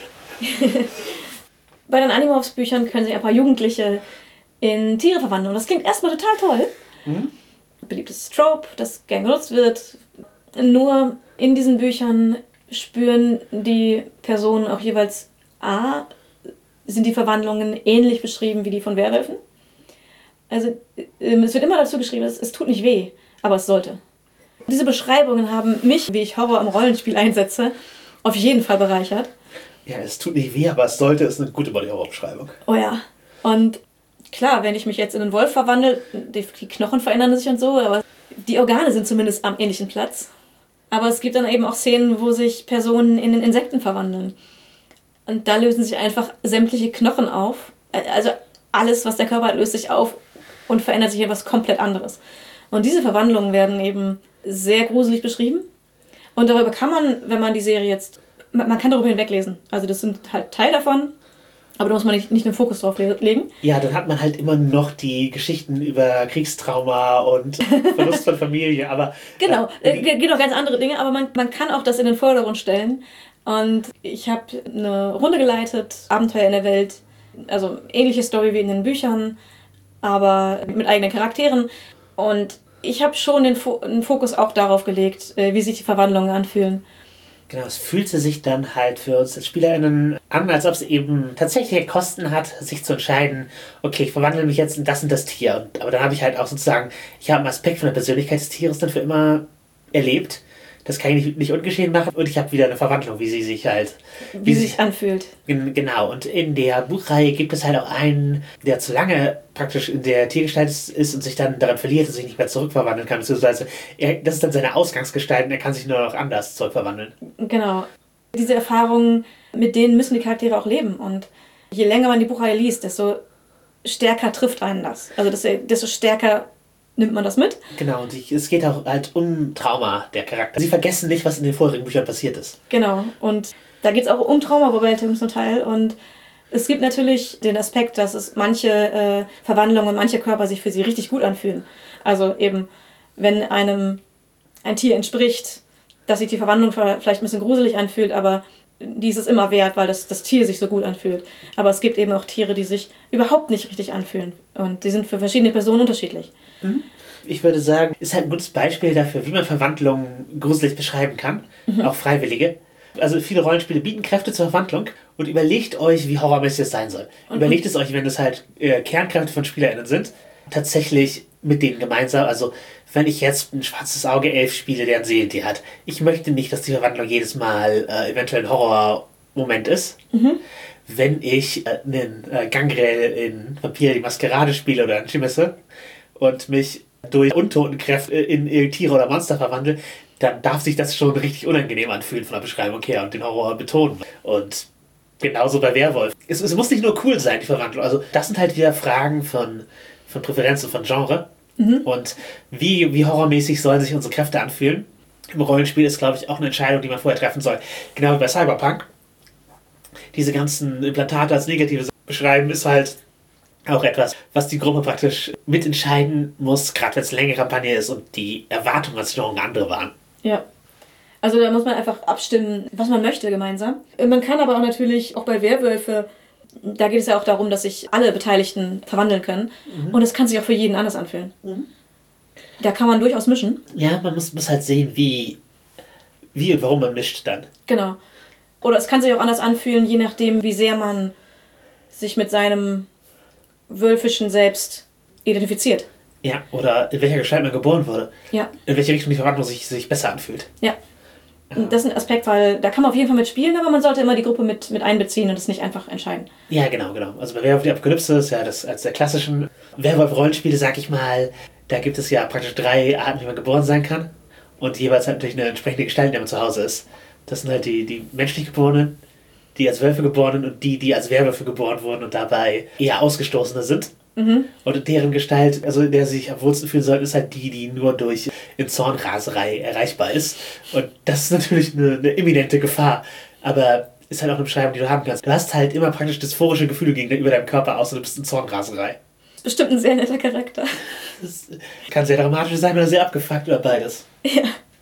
Bei den Animorphs-Büchern können sich ein paar Jugendliche in Tiere verwandeln. Und das klingt erstmal total toll. Mhm. Beliebtes Trope, das gern genutzt wird. Nur in diesen Büchern spüren die Personen auch jeweils A, sind die Verwandlungen ähnlich beschrieben wie die von Werwölfen. Also es wird immer dazu geschrieben, es, es tut nicht weh, aber es sollte. Diese Beschreibungen haben mich, wie ich Horror im Rollenspiel einsetze, auf jeden Fall bereichert. Ja, es tut nicht weh, aber es sollte, ist eine gute Body-Horror-Beschreibung. Oh ja. Und klar, wenn ich mich jetzt in einen Wolf verwandle, die, die Knochen verändern sich und so, aber die Organe sind zumindest am ähnlichen Platz. Aber es gibt dann eben auch Szenen, wo sich Personen in Insekten verwandeln. Und da lösen sich einfach sämtliche Knochen auf. Also alles, was der Körper hat, löst sich auf und verändert sich in etwas komplett anderes. Und diese Verwandlungen werden eben sehr gruselig beschrieben. Und darüber kann man, wenn man die Serie jetzt... Man kann darüber hinweglesen. Also das sind halt Teil davon, aber da muss man nicht, nicht den Fokus drauf legen. Ja, dann hat man halt immer noch die Geschichten über Kriegstrauma und Verlust von Familie, aber... Genau, äh, geht auch ganz andere Dinge, aber man, man kann auch das in den Vordergrund stellen. Und ich habe eine Runde geleitet, Abenteuer in der Welt, also ähnliche Story wie in den Büchern, aber mit eigenen Charakteren. Und ich habe schon den, Fo- den Fokus auch darauf gelegt, äh, wie sich die Verwandlungen anfühlen. Genau, es fühlte sich dann halt für uns als SpielerInnen an, als ob es eben tatsächlich Kosten hat, sich zu entscheiden, okay, ich verwandle mich jetzt in das und das Tier. Und, aber dann habe ich halt auch sozusagen, ich habe einen Aspekt von der Persönlichkeit des Tieres dann für immer erlebt, das kann ich nicht, nicht ungeschehen machen und ich habe wieder eine Verwandlung, wie sie sich halt... Wie, wie sie sich anfühlt. Genau, und in der Buchreihe gibt es halt auch einen, der zu lange praktisch in der Tiergestalt ist und sich dann daran verliert und sich nicht mehr zurückverwandeln kann, beziehungsweise er, das ist dann seine Ausgangsgestalt und er kann sich nur noch anders zurückverwandeln. Genau. Diese Erfahrungen, mit denen müssen die Charaktere auch leben und je länger man die Buchreihe liest, desto stärker trifft einen das. Also desto stärker nimmt man das mit. Genau, und ich, es geht auch halt um Trauma der Charakter. Sie vergessen nicht, was in den vorherigen Büchern passiert ist. Genau, und da geht es auch um Traumabewältigung zum Teil und es gibt natürlich den Aspekt, dass es manche äh, Verwandlungen, manche Körper sich für sie richtig gut anfühlen. Also eben, wenn einem ein Tier entspricht, dass sich die Verwandlung vielleicht ein bisschen gruselig anfühlt, aber die ist es immer wert, weil das, das Tier sich so gut anfühlt. Aber es gibt eben auch Tiere, die sich überhaupt nicht richtig anfühlen. Und die sind für verschiedene Personen unterschiedlich. Ich würde sagen, ist halt ein gutes Beispiel dafür, wie man Verwandlungen gruselig beschreiben kann. Mhm. Auch Freiwillige. Also viele Rollenspiele bieten Kräfte zur Verwandlung und überlegt euch, wie horrormäßig es sein soll. Mhm. Überlegt es euch, wenn es halt äh, Kernkräfte von SpielerInnen sind, tatsächlich mit denen gemeinsam. Also wenn ich jetzt ein schwarzes Auge-Elf spiele, der ein Seelentier hat, ich möchte nicht, dass die Verwandlung jedes Mal äh, eventuell ein Horrormoment ist. Mhm. Wenn ich äh, einen äh, Gangrel in Vampir die Maskerade spiele oder ein Chimesse und mich durch Untotenkräfte in, in Tiere oder Monster verwandle, dann darf sich das schon richtig unangenehm anfühlen von der Beschreibung her und den Horror betonen. Und genauso bei Werwolf. Es, es muss nicht nur cool sein, die Verwandlung. Also das sind halt wieder Fragen von, von Präferenz und von Genre. Mhm. Und wie, wie horrormäßig sollen sich unsere Kräfte anfühlen? Im Rollenspiel ist, glaube ich, auch eine Entscheidung, die man vorher treffen soll. Genau wie bei Cyberpunk. Diese ganzen Implantate als Negatives beschreiben, ist halt auch etwas, was die Gruppe praktisch mitentscheiden muss, gerade wenn es eine längere Kampagne ist und die Erwartungen als Genre andere waren. Ja. Also da muss man einfach abstimmen, was man möchte gemeinsam. Man kann aber auch natürlich, auch bei Werwölfe, da geht es ja auch darum, dass sich alle Beteiligten verwandeln können. Mhm. Und es kann sich auch für jeden anders anfühlen. Mhm. Da kann man durchaus mischen. Ja, man muss, muss halt sehen, wie, wie und warum man mischt dann. Genau. Oder es kann sich auch anders anfühlen, je nachdem, wie sehr man sich mit seinem wölfischen Selbst identifiziert. Ja, oder in welcher Gestalt man geboren wurde. Ja. In welche Richtung die Verwandlung sich, sich besser anfühlt. Ja. Und das ist ein Aspekt, weil da kann man auf jeden Fall mitspielen, aber man sollte immer die Gruppe mit, mit einbeziehen und es nicht einfach entscheiden. Ja, genau, genau. Also bei Werwolf die Apokalypse ist ja das als der klassischen Werwolf-Rollenspiele, sag ich mal, da gibt es ja praktisch drei Arten, wie man geboren sein kann. Und jeweils halt natürlich eine entsprechende Gestalt, in der man zu Hause ist. Das sind halt die, die menschlich Geborenen, die als Wölfe geborenen und die, die als Werwölfe geboren wurden und dabei eher Ausgestoßene sind. Mhm. Und deren Gestalt, also in der sie sich am wohlsten fühlen sollten, ist halt die, die nur durch in Zornraserei erreichbar ist. Und das ist natürlich eine, eine imminente Gefahr. Aber ist halt auch eine Beschreibung, die du haben kannst. Du hast halt immer praktisch dysphorische Gefühle gegenüber deinem Körper aus und du bist in Zornraserei. Bestimmt ein sehr netter Charakter. Das kann sehr dramatisch sein oder sehr abgefuckt oder beides. Ja.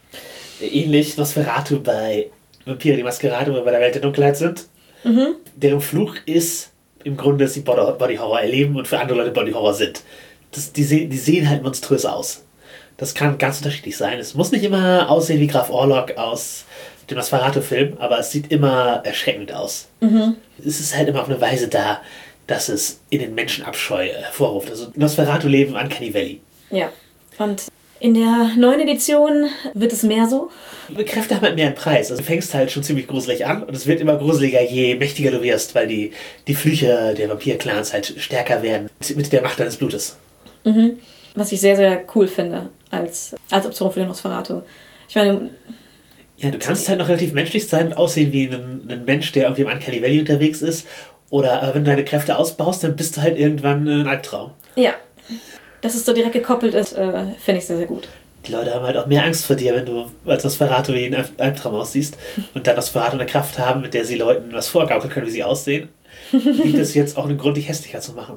Ähnlich Nosferatu bei Vampire die Maskerade, wo wir bei der Welt der Dunkelheit sind. Mhm. Deren Fluch ist im Grunde, dass sie Body Horror erleben und für andere Leute Body Horror sind. Das, die, se- die sehen halt monströs aus. Das kann ganz unterschiedlich sein. Es muss nicht immer aussehen wie Graf Orlok aus dem Nosferatu-Film, aber es sieht immer erschreckend aus. Mhm. Es ist halt immer auf eine Weise da, dass es in den Menschen Abscheu hervorruft. Also Nosferatu leben an Uncanny Valley. Ja, und in der neuen Edition wird es mehr so. Kräfte haben halt mehr einen Preis. Also du fängst halt schon ziemlich gruselig an und es wird immer gruseliger, je mächtiger du wirst, weil die, die Flüche der Vampir-Clans halt stärker werden mit der Macht deines Blutes. Mhm. Was ich sehr, sehr cool finde als, als Option für den Nosferatu. Ich meine... Ja, du kannst halt noch relativ menschlich sein und aussehen wie ein, ein Mensch, der irgendwie im Uncanny Valley unterwegs ist. Oder äh, wenn du deine Kräfte ausbaust, dann bist du halt irgendwann ein Albtraum. Ja. Dass es so direkt gekoppelt ist, äh, finde ich sehr, sehr gut. Die Leute haben halt auch mehr Angst vor dir, wenn du als Nosferatu wie ein Albtraum aussiehst. Und dann Nosferatu eine Kraft haben, mit der sie Leuten was vorgaukeln können, wie sie aussehen. Gibt es jetzt auch einen Grund, dich hässlicher zu machen.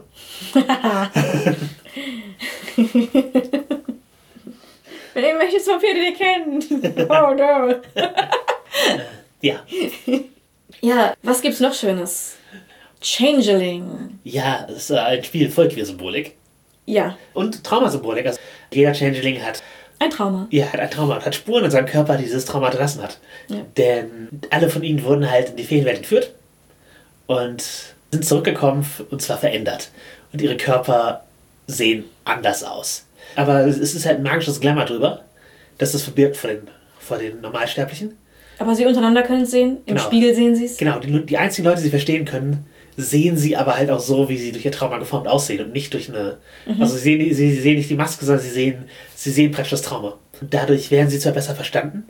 Wenn ihr möchtet Vampire, die ihr kennt. Oh no. Ja. Ja, was gibt's noch Schönes? Changeling. Ja, es ist ein Spiel voll Queersymbolik. Ja. Und Traumasymbolik. Also jeder Changeling hat ein Trauma. Ja, hat ein Trauma und hat Spuren in seinem Körper, die dieses Trauma hinterlassen hat. Ja. Denn alle von ihnen wurden halt in die Feenwelt entführt und sind zurückgekommen und zwar verändert. Und ihre Körper sehen anders aus. Aber es ist halt ein magisches Glamour drüber, das das verbirgt vor den, vor den Normalsterblichen. Aber sie untereinander können es sehen, im Genau. Spiegel sehen sie es. Genau, die, die einzigen Leute, die sie verstehen können, sehen sie aber halt auch so, wie sie durch ihr Trauma geformt aussehen und nicht durch eine... Mhm. Also sie sehen, sie, sie sehen nicht die Maske, sondern sie sehen, sie sehen praktisch das Trauma. Und dadurch werden sie zwar besser verstanden,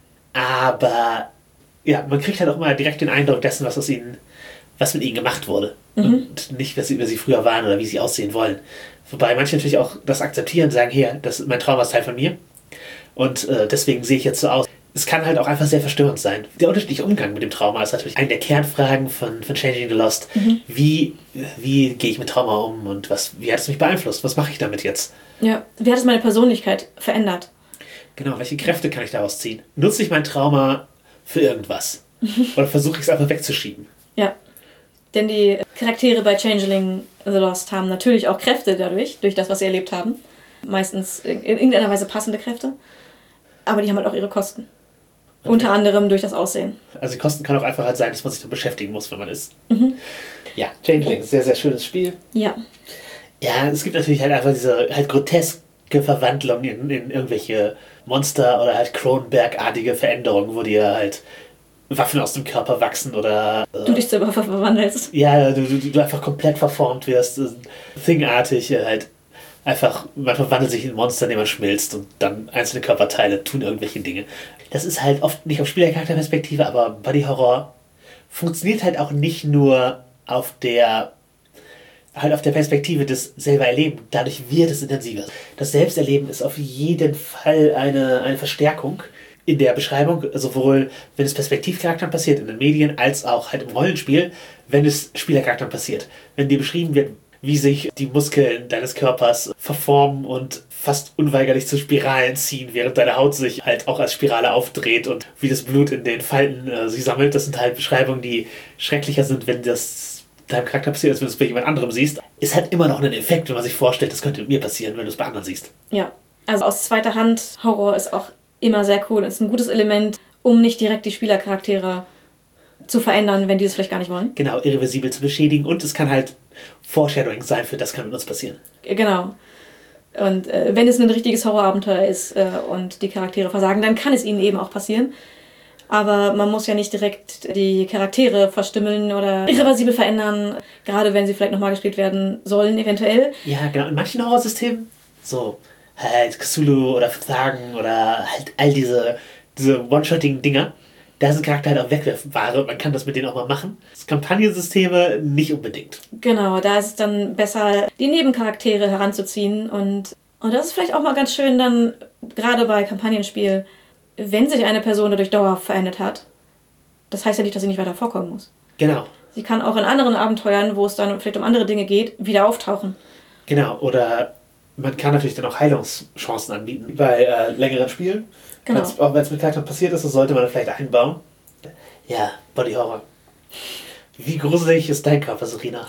aber ja, man kriegt halt auch immer direkt den Eindruck dessen, was aus ihnen, was mit ihnen gemacht wurde. Mhm. Und nicht, was sie über sie früher waren oder wie sie aussehen wollen. Wobei manche natürlich auch das akzeptieren und sagen, hier, das, mein Trauma ist Teil von mir. Und äh, deswegen sehe ich jetzt so aus. Es kann halt auch einfach sehr verstörend sein. Der unterschiedliche Umgang mit dem Trauma ist natürlich eine der Kernfragen von, von Changing the Lost. Mhm. Wie, wie gehe ich mit Trauma um und was, wie hat es mich beeinflusst? Was mache ich damit jetzt? Ja, wie hat es meine Persönlichkeit verändert? Genau, welche Kräfte kann ich daraus ziehen? Nutze ich mein Trauma für irgendwas? Oder versuche ich es einfach wegzuschieben? Ja, denn die Charaktere bei Changeling the Lost haben natürlich auch Kräfte dadurch, durch das, was sie erlebt haben. Meistens in irgendeiner Weise passende Kräfte. Aber die haben halt auch ihre Kosten. Okay. Unter anderem durch das Aussehen. Also die Kosten kann auch einfach halt sein, dass man sich damit beschäftigen muss, wenn man ist. Mhm. Ja, Changeling ist ein sehr, sehr schönes Spiel. Ja. Ja, es gibt natürlich halt einfach diese halt groteske Verwandlung in, in irgendwelche Monster oder halt Cronenberg-artige Veränderungen, wo dir halt Waffen aus dem Körper wachsen oder... Äh, du dich selber verwandelst. Ja, du, du, du einfach komplett verformt wirst. Thing-artig halt. Einfach, man verwandelt sich in ein Monster, indem man schmilzt und dann einzelne Körperteile tun irgendwelche Dinge. Das ist halt oft nicht auf Spielercharakterperspektive, aber Body Horror funktioniert halt auch nicht nur auf der halt auf der Perspektive des selber Erleben. Dadurch wird es intensiver. Das Selbsterleben ist auf jeden Fall eine, eine Verstärkung in der Beschreibung, sowohl wenn es Perspektivcharakteren passiert in den Medien, als auch halt im Rollenspiel, wenn es Spielercharakteren passiert. Wenn dir beschrieben wird, wie sich die Muskeln deines Körpers verformen und fast unweigerlich zu Spiralen ziehen, während deine Haut sich halt auch als Spirale aufdreht und wie das Blut in den Falten äh, sich sammelt. Das sind halt Beschreibungen, die schrecklicher sind, wenn das deinem Charakter passiert, als wenn du es bei jemand anderem siehst. Ist halt immer noch ein Effekt, wenn man sich vorstellt, das könnte mir passieren, wenn du es bei anderen siehst. Ja, also aus zweiter Hand Horror ist auch immer sehr cool. Es ist ein gutes Element, um nicht direkt die Spielercharaktere zu verändern, wenn die es vielleicht gar nicht wollen. Genau, irreversibel zu beschädigen und es kann halt Foreshadowing sein, für das kann mit uns passieren. Genau. Und äh, wenn es ein richtiges Horrorabenteuer ist äh, und die Charaktere versagen, dann kann es ihnen eben auch passieren. Aber man muss ja nicht direkt die Charaktere verstümmeln oder irreversibel verändern, gerade wenn sie vielleicht nochmal gespielt werden sollen, eventuell. Ja, genau. In manchen Horrorsystemen, so halt Cthulhu oder Versagen oder halt all diese, diese one-shottigen Dinger, da sind Charakter halt auch Wegwerfware. Man kann das mit denen auch mal machen. Das Kampagnensysteme nicht unbedingt. Genau, da ist es dann besser, die Nebencharaktere heranzuziehen. Und, und das ist vielleicht auch mal ganz schön dann, gerade bei Kampagnenspiel, wenn sich eine Person dadurch dauerhaft verändert hat. Das heißt ja nicht, dass sie nicht weiter vorkommen muss. Genau. Sie kann auch in anderen Abenteuern, wo es dann vielleicht um andere Dinge geht, wieder auftauchen. Genau, oder man kann natürlich dann auch Heilungschancen anbieten bei äh, längeren Spielen. Genau. Wenn's, auch wenn es mit Charakteren passiert ist, das sollte man vielleicht einbauen. Ja, Body Horror. Wie gruselig ist dein Körper, Serena?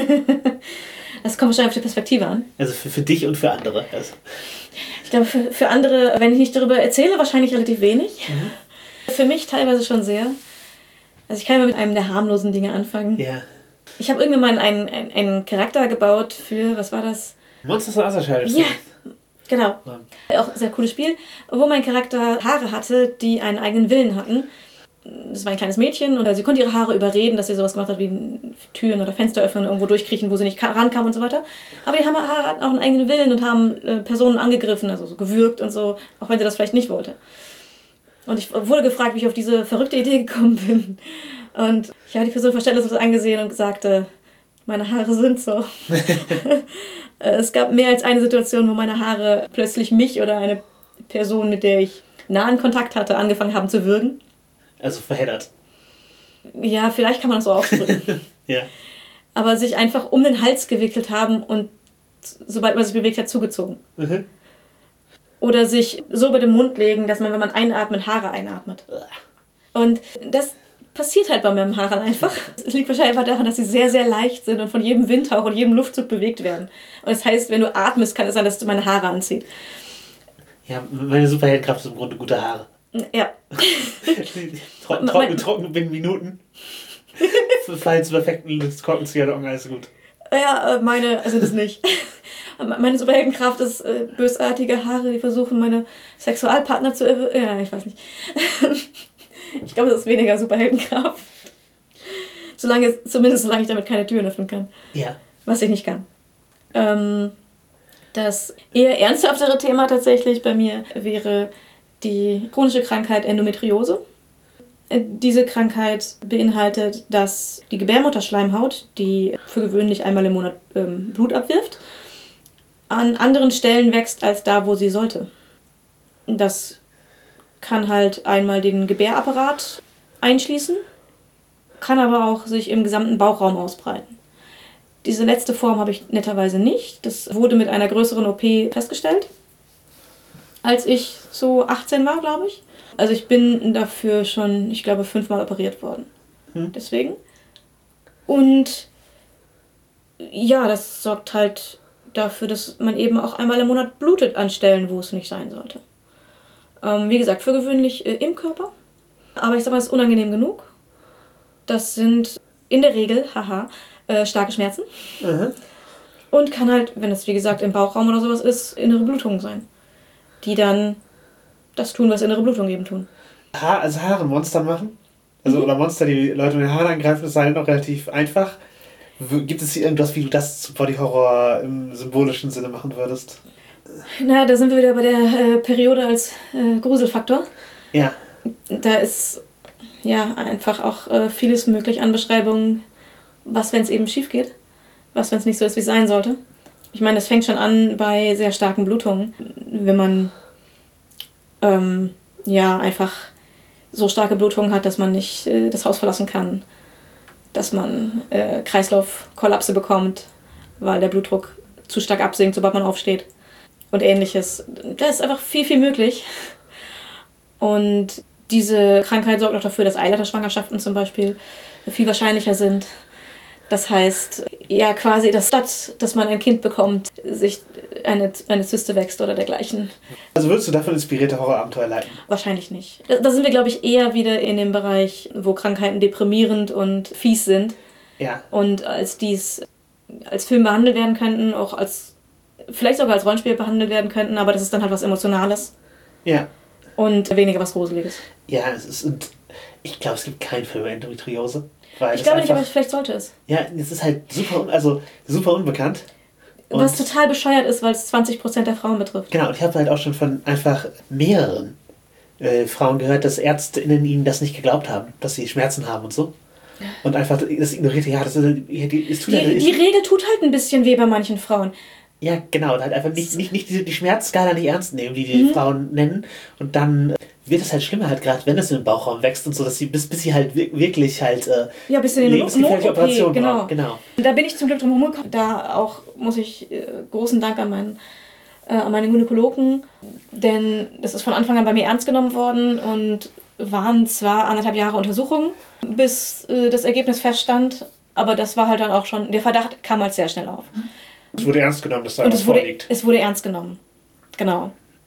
Das kommt wahrscheinlich auf die Perspektive an. Also für, für dich und für andere. Also. Ich glaube, für, für andere, wenn ich nicht darüber erzähle, wahrscheinlich relativ wenig. Mhm. Für mich teilweise schon sehr. Also ich kann immer mit einem der harmlosen Dinge anfangen. Ja. Ich habe irgendwann mal einen, einen, einen Charakter gebaut für, was war das? Monsters of Othershire. Ja, genau. Ja. Auch ein sehr cooles Spiel, wo mein Charakter Haare hatte, die einen eigenen Willen hatten. Das war ein kleines Mädchen und sie konnte ihre Haare überreden, dass sie sowas gemacht hat wie Türen oder Fenster öffnen, irgendwo durchkriechen, wo sie nicht rankam und so weiter. Aber die Haare hatten auch einen eigenen Willen und haben äh, Personen angegriffen, also so gewürgt und so, auch wenn sie das vielleicht nicht wollte. Und ich wurde gefragt, wie ich auf diese verrückte Idee gekommen bin. Und ich habe die Person verständnislos angesehen und gesagt, äh, meine Haare sind so. Es gab mehr als eine Situation, wo meine Haare plötzlich mich oder eine Person, mit der ich nahen Kontakt hatte, angefangen haben zu würgen. Also verheddert. Ja, vielleicht kann man das so ausdrücken. Ja. Aber sich einfach um den Hals gewickelt haben und sobald man sich bewegt hat, zugezogen. Mhm. Oder sich so über den Mund legen, dass man, wenn man einatmet, Haare einatmet. Und das passiert halt bei meinen Haaren einfach. Es liegt wahrscheinlich einfach daran, dass sie sehr, sehr leicht sind und von jedem Windhauch und jedem Luftzug bewegt werden. Und das heißt, wenn du atmest, kann es sein, dass du meine Haare anziehst. Ja, meine Superheldenkraft ist im Grunde gute Haare. Ja. trocken, trocken, trocken binnen Minuten. Falls perfekten Korkenzieher, alles gut. Ja, meine, also das nicht. Meine Superheldenkraft ist äh, bösartige Haare, die versuchen, meine Sexualpartner zu... Ja, ich weiß nicht. Ich glaube, das ist weniger Superheldenkraft. Solange, zumindest solange ich damit keine Türen öffnen kann. Ja. Was ich nicht kann. Ähm, das eher ernsthaftere Thema tatsächlich bei mir wäre die chronische Krankheit Endometriose. Diese Krankheit beinhaltet, dass die Gebärmutterschleimhaut, die für gewöhnlich einmal im Monat ähm, Blut abwirft, an anderen Stellen wächst als da, wo sie sollte. Das kann halt einmal den Gebärapparat einschließen, kann aber auch sich im gesamten Bauchraum ausbreiten. Diese letzte Form habe ich netterweise nicht. Das wurde mit einer größeren O P festgestellt, als ich so achtzehn war, glaube ich. Also ich bin dafür schon, ich glaube, fünfmal operiert worden. Hm. Deswegen. Und ja, das sorgt halt dafür, dass man eben auch einmal im Monat blutet an Stellen, wo es nicht sein sollte. Ähm, wie gesagt, für gewöhnlich äh, im Körper. Aber ich sag mal, es ist unangenehm genug. Das sind in der Regel, haha, äh, starke Schmerzen. Mhm. Und kann halt, wenn es wie gesagt im Bauchraum oder sowas ist, innere Blutungen sein. Die dann das tun, was innere Blutungen eben tun. Ha- also Haare Monster machen? Also mhm. Oder Monster, die Leute mit den Haaren angreifen, ist halt noch relativ einfach. Gibt es hier irgendwas, wie du das zu Body Horror im symbolischen Sinne machen würdest? Na, da sind wir wieder bei der äh, Periode als äh, Gruselfaktor. Ja. Da ist ja einfach auch äh, vieles möglich an Beschreibungen, was, wenn es eben schief geht, was, wenn es nicht so ist, wie es sein sollte. Ich meine, es fängt schon an bei sehr starken Blutungen, wenn man ähm, ja einfach so starke Blutungen hat, dass man nicht äh, das Haus verlassen kann, dass man äh, Kreislaufkollapse bekommt, weil der Blutdruck zu stark absinkt, sobald man aufsteht und ähnliches. Da ist einfach viel, viel möglich. Und diese Krankheit sorgt auch dafür, dass Eileiterschwangerschaften zum Beispiel viel wahrscheinlicher sind. Das heißt, ja quasi, dass statt, dass man ein Kind bekommt, sich eine, eine Zyste wächst oder dergleichen. Also würdest du davon inspirierte Horrorabenteuer leiten? Wahrscheinlich nicht. Da, da sind wir, glaube ich, eher wieder in dem Bereich, wo Krankheiten deprimierend und fies sind. Ja. Und als dies als Film behandelt werden könnten, auch als, vielleicht sogar als Rollenspiel behandelt werden könnten, aber das ist dann halt was Emotionales. Ja. Und weniger was Gruseliges. Ja, es ist, und ich glaube, es gibt keinen Film über Endometriose. Weil ich glaube einfach, nicht, aber vielleicht sollte es. Ja, es ist halt super, also super unbekannt. Und was total bescheuert ist, weil es zwanzig Prozent der Frauen betrifft. Genau, und ich habe halt auch schon von einfach mehreren äh, Frauen gehört, dass ÄrztInnen ihnen das nicht geglaubt haben, dass sie Schmerzen haben und so. Und einfach das ignorierte, ja, das, ist, die, es tut die, halt, die Regel tut halt ein bisschen weh bei manchen Frauen. Ja, genau, und halt einfach nicht, nicht, nicht die, die Schmerzskala nicht ernst nehmen, die die mhm. Frauen nennen. Und dann wird es halt schlimmer, halt gerade wenn es in den Bauchraum wächst und so, dass sie bis, bis sie halt wirklich halt äh, ja, bis in den lebensgefährliche okay, Operationen genau. brauchen. Genau. Da bin ich zum Glück drum rumgekommen. Da auch muss ich äh, großen Dank an meinen, äh, an meine Gynäkologen, denn das ist von Anfang an bei mir ernst genommen worden und waren zwar anderthalb Jahre Untersuchungen, bis äh, das Ergebnis feststand, aber das war halt dann auch schon, der Verdacht kam halt sehr schnell auf. Es wurde ernst genommen, dass da und was es wurde, vorliegt. Es wurde ernst genommen, genau.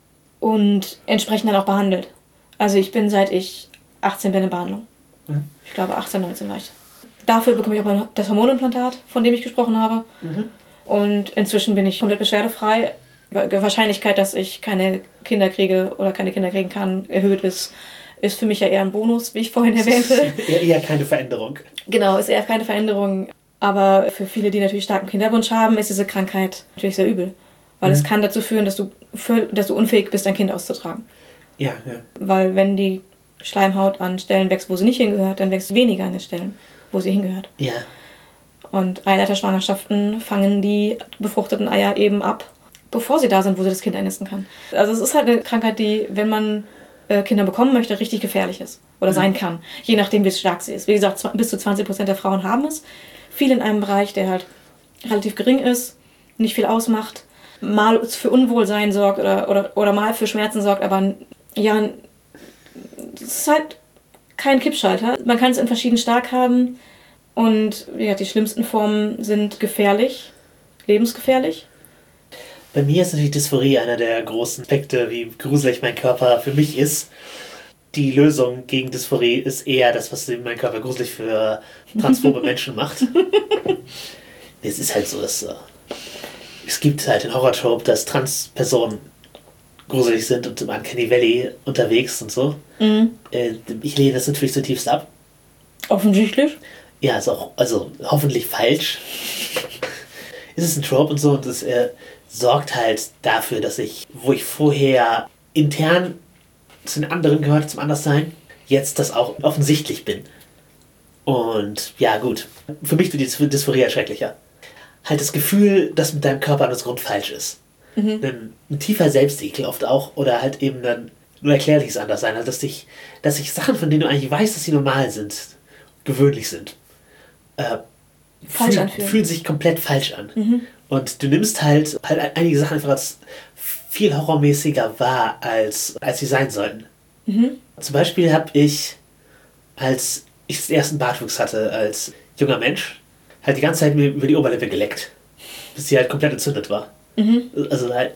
Und entsprechend dann auch behandelt. Also ich bin seit ich achtzehn bin in Behandlung. Mhm. Ich glaube achtzehn, neunzehn war ich. Dafür bekomme ich auch das Hormonimplantat, von dem ich gesprochen habe. Mhm. Und inzwischen bin ich komplett beschwerdefrei. Die Wahrscheinlichkeit, dass ich keine Kinder kriege oder keine Kinder kriegen kann, erhöht ist, ist für mich ja eher ein Bonus, wie ich vorhin erwähnte. eher, eher keine Veränderung. Genau, ist eher keine Veränderung. Aber für viele, die natürlich starken Kinderwunsch haben, ist diese Krankheit natürlich sehr übel. Weil mhm. es kann dazu führen, dass du, dass du unfähig bist, ein Kind auszutragen. Ja, ja. Weil wenn die Schleimhaut an Stellen wächst, wo sie nicht hingehört, dann wächst weniger an den Stellen, wo sie hingehört. Ja. Und Eileiterschwangerschaften fangen die befruchteten Eier eben ab, bevor sie da sind, wo sie das Kind einnisten kann. Also es ist halt eine Krankheit, die, wenn man äh, Kinder bekommen möchte, richtig gefährlich ist. Oder mhm. sein kann. Je nachdem, wie stark sie ist. Wie gesagt, bis zu zwanzig Prozent der Frauen haben es. Viel in einem Bereich, der halt relativ gering ist, nicht viel ausmacht, mal für Unwohlsein sorgt oder, oder, oder mal für Schmerzen sorgt, aber ja, es ist halt kein Kippschalter. Man kann es in verschieden stark haben und ja, die schlimmsten Formen sind gefährlich, lebensgefährlich. Bei mir ist natürlich Dysphorie einer der großen Aspekte, wie gruselig mein Körper für mich ist. Die Lösung gegen Dysphorie ist eher das, was mein Körper gruselig für transphobe Menschen macht. Es ist halt so, dass äh, es gibt halt den Horror-Trope, dass Trans-Personen gruselig sind und im Uncanny Valley unterwegs und so. Mhm. Äh, ich lehne das natürlich zutiefst ab. Offensichtlich. Ja, ist auch, also hoffentlich falsch. Es ist ein Trope und so und es äh, sorgt halt dafür, dass ich, wo ich vorher intern zu den anderen gehörte, zum Anderssein, jetzt das auch offensichtlich bin. Und ja, gut. Für mich wird die Dysphorie erschrecklicher. Halt das Gefühl, dass mit deinem Körper das Grund falsch ist. Mhm. Ein, ein tiefer Selbstekel oft auch. Oder halt eben ein nur erklärliches Anderssein. Also dass dich, dass sich Sachen, von denen du eigentlich weißt, dass sie normal sind, gewöhnlich sind, äh, falsch fühl, fühlen sich komplett falsch an. Mhm. Und du nimmst halt, halt einige Sachen einfach als viel horrormäßiger wahr, als, als sie sein sollten. Mhm. Zum Beispiel habe ich, als ich den ersten Bartwuchs hatte, als junger Mensch, halt die ganze Zeit mir über die Oberlippe geleckt, bis sie halt komplett entzündet war. Mhm. Also halt,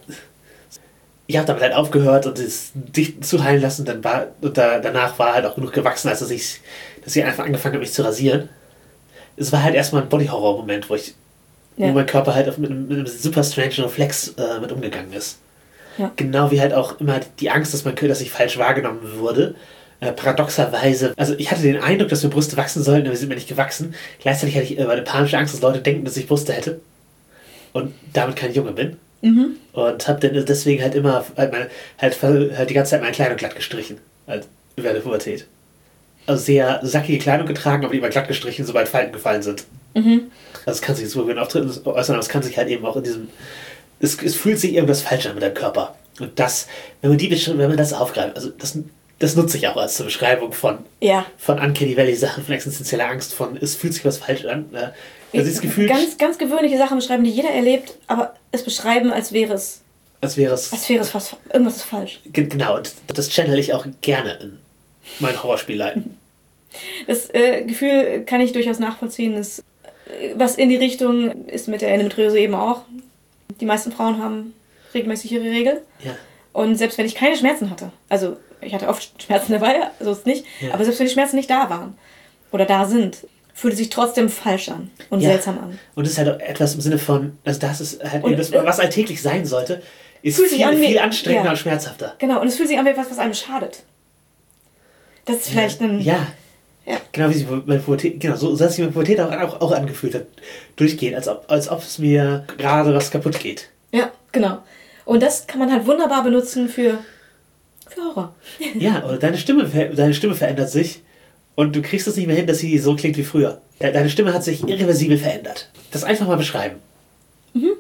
ich habe damit halt aufgehört und es dicht zuheilen lassen, dann war, und da, danach war halt auch genug gewachsen, als dass ich, dass ich einfach angefangen habe, mich zu rasieren. Es war halt erstmal ein Body-Horror-Moment, wo ich, ja. wo mein Körper halt mit einem, mit einem super strange Reflex äh, mit umgegangen ist. Ja. Genau wie halt auch immer die Angst, dass, man, dass ich falsch wahrgenommen wurde. Äh, paradoxerweise, also ich hatte den Eindruck, dass mir Brüste wachsen sollten, aber sie sind mir nicht gewachsen. Gleichzeitig hatte ich äh, eine panische Angst, dass Leute denken, dass ich Brüste hätte und damit kein Junge bin. Mhm. Und habe dann deswegen halt immer halt, meine, halt, halt die ganze Zeit meine Kleidung glatt gestrichen, halt über der Pubertät. Also sehr sackige Kleidung getragen, aber die immer glatt gestrichen, sobald Falten gefallen sind. Mhm. Also es kann sich so in Auftritten äußern, aber es kann sich halt eben auch in diesem, es, es fühlt sich irgendwas falsch an mit deinem Körper. Und das, wenn man die wenn man das aufgreift, also das Das nutze ich auch als zur Beschreibung von, ja. von Uncanny Valley Sachen, von existenzieller Angst, von es fühlt sich was falsch an. Ne? Also das Gefühl, ganz, ganz gewöhnliche Sachen beschreiben, die jeder erlebt, aber es beschreiben, als wäre es. Als wäre es. Als wäre es was. Irgendwas ist falsch. Genau, und das channel ich auch gerne in mein Horrorspieleien. Das äh, Gefühl kann ich durchaus nachvollziehen. Das, was in die Richtung ist mit der Endometriose eben auch. Die meisten Frauen haben regelmäßig ihre Regel. Ja. Und selbst wenn ich keine Schmerzen hatte, also ich hatte oft Schmerzen dabei, so ist es nicht, ja. aber selbst wenn die Schmerzen nicht da waren oder da sind, fühlt es sich trotzdem falsch an und ja. seltsam an. Und es ist halt auch etwas im Sinne von, also das ist halt und, das, was alltäglich sein sollte, ist viel, an wie, viel anstrengender ja. und schmerzhafter. Genau, und es fühlt sich an wie etwas, was einem schadet. Das ist vielleicht ja. ein... Ja. ja, genau wie sich meine Pubertät, genau, so hat sich meine Pubertät auch, auch, auch angefühlt hat, durchgehend, als ob, als ob es mir gerade was kaputt geht. Ja, genau. Und das kann man halt wunderbar benutzen für, für Horror. Ja, oder deine Stimme, deine Stimme verändert sich und du kriegst es nicht mehr hin, dass sie so klingt wie früher. Deine Stimme hat sich irreversibel verändert. Das einfach mal beschreiben. Mhm.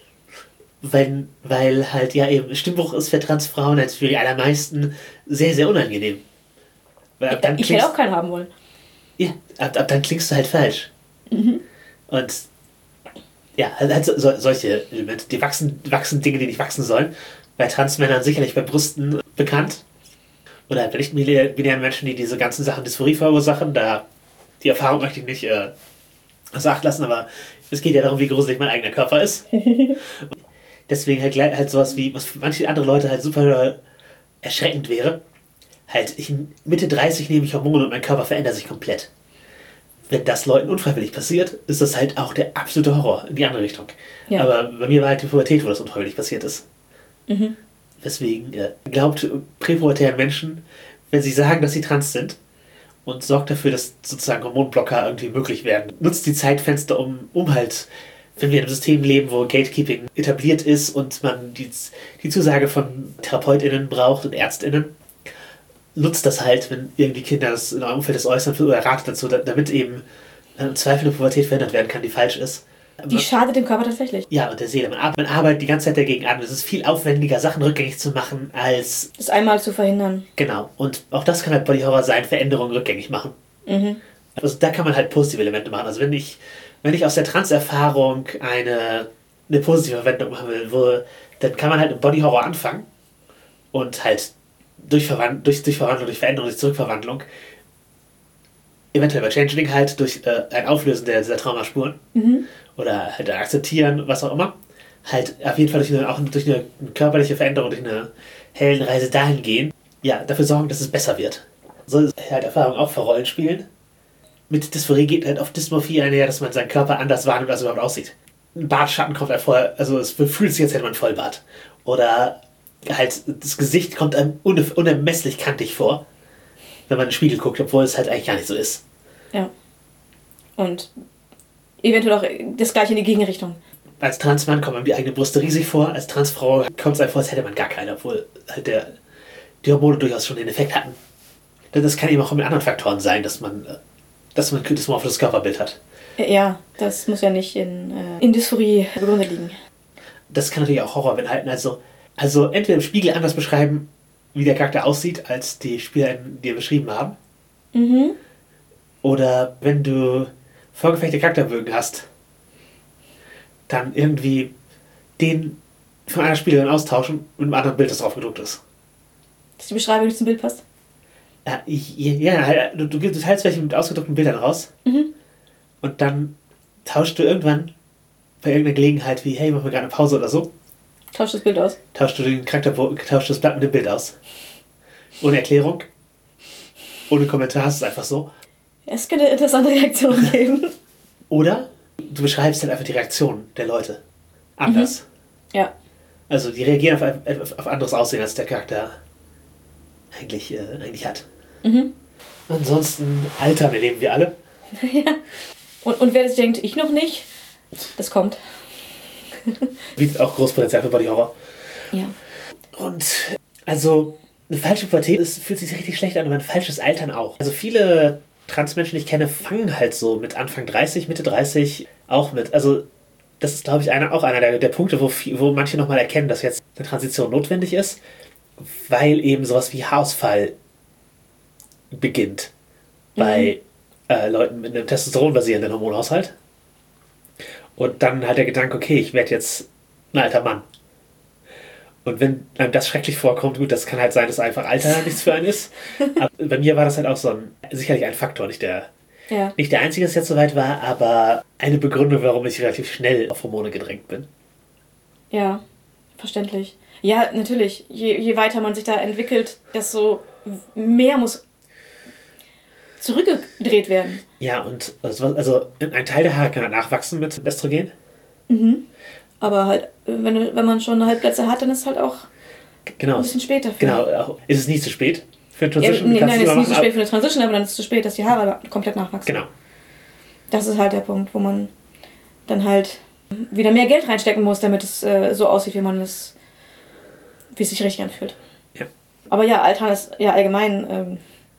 Weil, weil halt ja eben, Stimmbruch ist für Transfrauen als für die allermeisten sehr, sehr unangenehm. Weil ab dann ich klingst, hätte auch keinen haben wollen. Ja, ab, ab dann klingst du halt falsch. Mhm. Und ja, halt so, so, solche Elemente. Die wachsen, wachsen Dinge, die nicht wachsen sollen. Bei Transmännern sicherlich bei Brüsten bekannt. Oder bei nicht-binären Menschen, die diese ganzen Sachen Dysphorie verursachen. Da die Erfahrung möchte ich nicht äh, außer Acht lassen, aber es geht ja darum, wie gruselig mein eigener Körper ist. Deswegen halt, halt sowas wie, was für manche andere Leute halt super erschreckend wäre. Halt, ich Mitte dreißig nehme ich Hormone und mein Körper verändert sich komplett. Wenn das Leuten unfreiwillig passiert, ist das halt auch der absolute Horror in die andere Richtung. Ja. Aber bei mir war halt die Pubertät, wo das unfreiwillig passiert ist. Mhm. Deswegen äh, glaubt präpubertären Menschen, wenn sie sagen, dass sie trans sind und sorgt dafür, dass sozusagen Hormonblocker irgendwie möglich werden. Nutzt die Zeitfenster, um, um halt, wenn wir in einem System leben, wo Gatekeeping etabliert ist und man die, die Zusage von TherapeutInnen braucht und ÄrztInnen, nutzt das halt, wenn irgendwie Kinder das in eurem Umfeld das äußern oder ratet dazu, damit eben im Zweifel eine Pubertät verhindert werden kann, die falsch ist. Die schadet dem Körper tatsächlich. Ja, und der Seele. Man, man arbeitet die ganze Zeit dagegen an. Es ist viel aufwendiger, Sachen rückgängig zu machen, als... Das einmal zu verhindern. Genau. Und auch das kann halt Body Horror sein, Veränderungen rückgängig machen. Mhm. Also da kann man halt positive Elemente machen. Also wenn ich, wenn ich aus der Trans-Erfahrung eine, eine positive Verwendung machen will, wo, dann kann man halt im Body Horror anfangen und halt durch, Verwand durch, durch Verwandlung, durch Veränderung, durch Zurückverwandlung, eventuell bei Changeling halt durch äh, ein Auflösen der, dieser Traumaspuren mhm. oder halt akzeptieren, was auch immer, halt auf jeden Fall durch eine, auch durch eine körperliche Veränderung, durch eine Heldenreise dahin gehen, ja, dafür sorgen, dass es besser wird. So ist halt Erfahrung auch für Rollenspielen. mit Dysphorie geht halt auf Dysmorphie einher, dass man seinen Körper anders wahrnimmt, als er überhaupt aussieht. Ein Bartschatten kommt einem vor, also es fühlt sich, als hätte man einen Vollbart. Oder halt das Gesicht kommt einem unermesslich kantig vor, wenn man in den Spiegel guckt, obwohl es halt eigentlich gar nicht so ist. Ja. Und eventuell auch das gleiche in die Gegenrichtung. Als Transmann kommt einem die eigene Brüste riesig vor, als Transfrau kommt es einem vor, als hätte man gar keine, obwohl halt der, die Hormone durchaus schon den Effekt hatten. Das kann eben auch mit anderen Faktoren sein, dass man, dass man ein dysmorphisches Körperbild hat. Ja, das muss ja nicht in, äh, in Dysphorie begründet liegen. Das kann natürlich auch Horror beinhalten. Also, also entweder im Spiegel anders beschreiben, wie der Charakter aussieht, als die Spieler dir beschrieben haben. Mhm. Oder wenn du vorgefertigte Charakterbögen hast, dann irgendwie den von einer Spielerin austauschen mit einem anderen Bild, das drauf gedruckt ist. Dass die Beschreibung nicht zum Bild passt? Ja, ja du, du teilst welche mit ausgedruckten Bildern raus. Mhm. Und dann tauschst du irgendwann bei irgendeiner Gelegenheit wie, hey, mach mal gerade eine Pause oder so. Tausch das Bild aus. Tauschst du den Charakter, tauschst das Blatt mit dem Bild aus. Ohne Erklärung. Ohne Kommentar, es ist einfach so. Es könnte interessante Reaktionen geben. Oder du beschreibst halt einfach die Reaktion der Leute. Anders. Mhm. Ja. Also die reagieren auf, auf, auf anderes Aussehen, als der Charakter eigentlich, äh, eigentlich hat. Mhm. Ansonsten altern erleben wir alle. Ja. Und, und wer das denkt, ich noch nicht, das kommt. Bietet auch großes Potenzial für Body Horror. Ja. Und also eine falsche Pubertät ist, fühlt sich richtig schlecht an, aber ein falsches Altern auch. Also viele Transmenschen, die ich kenne, fangen halt so mit Anfang dreißig, Mitte dreißig auch mit. Also das ist, glaube ich, einer, auch einer der, der Punkte, wo, viel, wo manche nochmal erkennen, dass jetzt eine Transition notwendig ist, weil eben sowas wie Haarausfall beginnt bei mhm. äh, Leuten mit einem Testosteron basierenden Hormonhaushalt. Und dann halt der Gedanke, okay, ich werde jetzt ein alter Mann. Und wenn einem das schrecklich vorkommt, gut, das kann halt sein, dass einfach Alter nichts für einen ist. Aber bei mir war das halt auch so ein, sicherlich ein Faktor, nicht der, ja. nicht der einzige, das jetzt soweit war, aber eine Begründung, warum ich relativ schnell auf Hormone gedrängt bin. Ja, verständlich. Ja, natürlich. Je, je weiter man sich da entwickelt, desto mehr muss zurückgedreht werden. Ja, und also, also ein Teil der Haare kann halt nachwachsen mit Östrogen. Mhm. Aber halt, wenn, wenn man schon Halbplätze hat, dann ist es halt auch genau. ein bisschen später. Für genau, ist es nicht zu spät für eine Transition? Ja, nee, nein, es ist nicht zu spät für eine Transition, aber dann ist es zu spät, dass die Haare komplett nachwachsen. Genau. Das ist halt der Punkt, wo man dann halt wieder mehr Geld reinstecken muss, damit es äh, so aussieht, wie man es, wie es sich richtig anfühlt. Ja. Aber ja, Altern ist ja allgemein, ähm,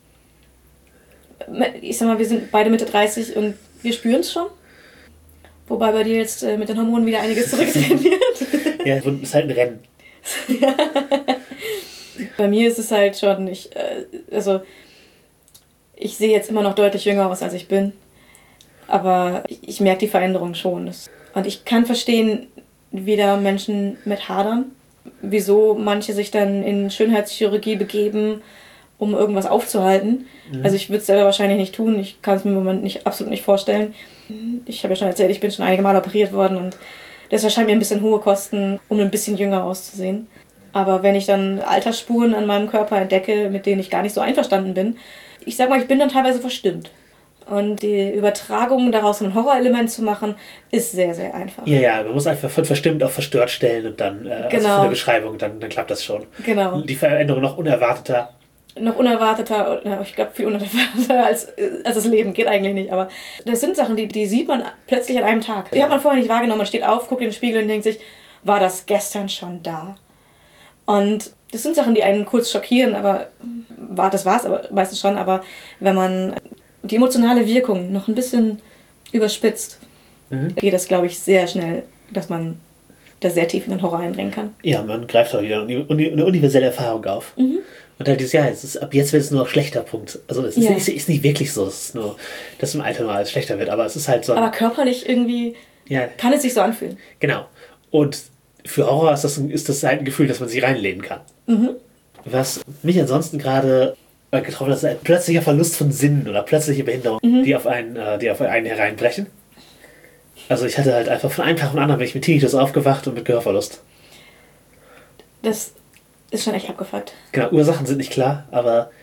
ich sag mal, wir sind beide Mitte dreißig und wir spüren es schon. Wobei bei dir jetzt äh, mit den Hormonen wieder einiges zurückdrehen wird. Ja, es ist halt ein Rennen. Ja. Bei mir ist es halt schon nicht, äh, also ich sehe jetzt immer noch deutlich jünger aus, als ich bin. Aber ich, ich merke die Veränderung schon. Und ich kann verstehen, wie da Menschen mit hadern. Wieso manche sich dann in Schönheitschirurgie begeben, um irgendwas aufzuhalten. Mhm. Also ich würde es selber wahrscheinlich nicht tun. Ich kann es mir im Moment nicht, absolut nicht vorstellen. Ich habe ja schon erzählt, ich bin schon einige Mal operiert worden und das erscheint mir ein bisschen hohe Kosten, um ein bisschen jünger auszusehen. Aber wenn ich dann Altersspuren an meinem Körper entdecke, mit denen ich gar nicht so einverstanden bin, ich sag mal, ich bin dann teilweise verstimmt. Und die Übertragung daraus ein Horrorelement zu machen, ist sehr, sehr einfach. Ja, ja, man muss einfach von verstimmt auf verstört stellen und dann äh, genau. also von der Beschreibung, dann, dann klappt das schon. Genau. Die Veränderung noch unerwarteter. Noch unerwarteter, ich glaube viel unerwarteter als, als das Leben, geht eigentlich nicht, aber das sind Sachen, die, die sieht man plötzlich an einem Tag. Die hat man vorher nicht wahrgenommen, man steht auf, guckt in den Spiegel und denkt sich, war das gestern schon da? Und das sind Sachen, die einen kurz schockieren, aber war, das war es aber meistens schon, aber wenn man die emotionale Wirkung noch ein bisschen überspitzt, mhm. geht das, glaube ich, sehr schnell, dass man da sehr tief in den Horror eindringen kann. Ja, man greift auch wieder eine universelle Erfahrung auf. Mhm. Und halt dieses Jahr, es ist, ab jetzt wird es nur noch schlechter, Punkt. Also es ist, ja. ist, ist nicht wirklich so, dass es nur, dass im Alter mal alles schlechter wird, aber es ist halt so. Aber körperlich irgendwie ja. kann es sich so anfühlen. Genau. Und für Horror ist das, ist das halt ein Gefühl, dass man sich reinlehnen kann. Mhm. Was mich ansonsten gerade getroffen hat, ist ein plötzlicher Verlust von Sinnen oder plötzliche Behinderung, mhm. die auf einen, die auf einen hereinbrechen. Also ich hatte halt einfach von einem Tag auf den anderen bin ich mit Tinnitus aufgewacht und mit Gehörverlust. Das ist schon echt abgefuckt. Genau, Ursachen sind nicht klar, aber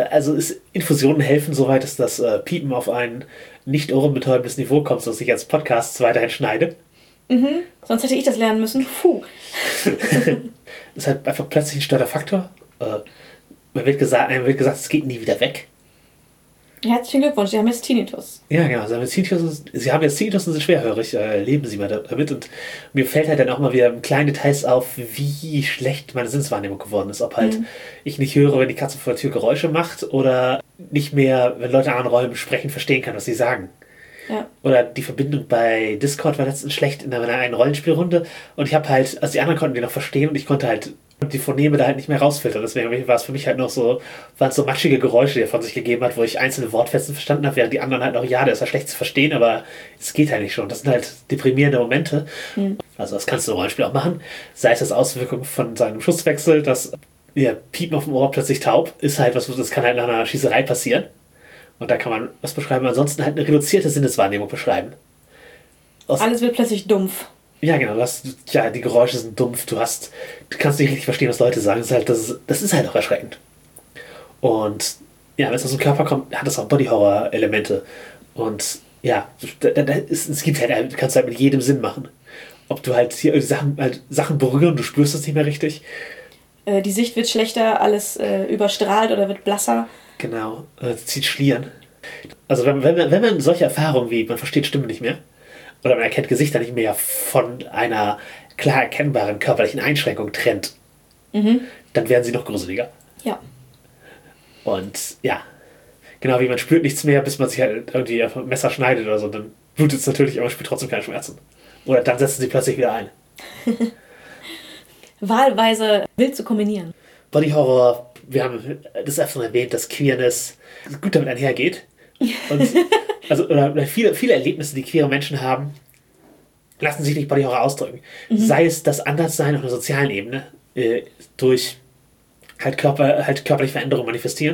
Also ist, Infusionen helfen, soweit dass das äh, Piepen auf ein nicht ohrenbetäubendes Niveau kommt, sodass ich als Podcast weiterhin schneide. Mhm. Sonst hätte ich das lernen müssen. Puh. Ist halt einfach plötzlich ein Störterfaktor. Äh, man wird gesagt, einem wird gesagt, es geht nie wieder weg. Herzlichen Glückwunsch, Sie haben jetzt Tinnitus. Ja, genau. Sie haben jetzt Tinnitus, Sie haben jetzt Tinnitus und sind schwerhörig. Äh, leben Sie mal damit. Und mir fällt halt dann auch mal wieder in kleinen Details auf, wie schlecht meine Sinneswahrnehmung geworden ist. Ob halt mhm. ich nicht höre, wenn die Katze vor der Tür Geräusche macht oder nicht mehr, wenn Leute in anderen Räumen sprechen, verstehen kann, was sie sagen. Ja. Oder die Verbindung bei Discord war letztens schlecht in einer einen Rollenspielrunde und ich habe halt, also die anderen konnten die noch verstehen und ich konnte halt die Phoneme da halt nicht mehr rausfiltern. Deswegen war es für mich halt noch so, waren es so matschige Geräusche, die er von sich gegeben hat, wo ich einzelne Wortfetzen verstanden habe, während die anderen halt noch, ja, der ist ja schlecht zu verstehen, aber es geht halt nicht schon. Das sind halt deprimierende Momente. Mhm. Also das kannst du im Rollenspiel auch machen. Sei es das Auswirkung von seinem Schusswechsel, dass ihr Piepen auf dem Ohr plötzlich taub, ist halt was, das kann halt nach einer Schießerei passieren. Und da kann man was beschreiben. Ansonsten halt eine reduzierte Sinneswahrnehmung beschreiben. Aus Alles wird plötzlich dumpf. Ja, genau. Du hast, ja, die Geräusche sind dumpf. Du hast, du kannst nicht richtig verstehen, was Leute sagen. Das ist halt, das ist, das ist halt auch erschreckend. Und ja, wenn es aus dem Körper kommt, hat das auch Body-Horror-Elemente. Und ja, da, da ist, es gibt halt, du kannst halt mit jedem Sinn machen. Ob du halt hier Sachen, halt Sachen berühren, du spürst das nicht mehr richtig. Äh, die Sicht wird schlechter, alles äh, überstrahlt oder wird blasser. Genau, äh, zieht Schlieren. Also wenn, wenn, man, wenn man solche Erfahrungen wie, man versteht Stimmen nicht mehr, oder man erkennt Gesichter nicht mehr von einer klar erkennbaren körperlichen Einschränkung trennt, mhm. dann werden sie noch gruseliger. Ja. Und ja, genau wie man spürt nichts mehr, bis man sich halt irgendwie auf ein Messer schneidet oder so, dann blutet es natürlich, aber man spürt trotzdem keine Schmerzen. Oder dann setzen sie plötzlich wieder ein. Wahlweise wild zu kombinieren. Body Horror, wir haben das öfter erwähnt, dass Queerness gut damit einhergeht. Und also, oder viele, viele Erlebnisse, die queere Menschen haben, lassen sich nicht Body Horror ausdrücken. Mhm. Sei es das Anderssein auf einer sozialen Ebene, äh, durch halt, Körper, halt körperliche Veränderungen manifestieren.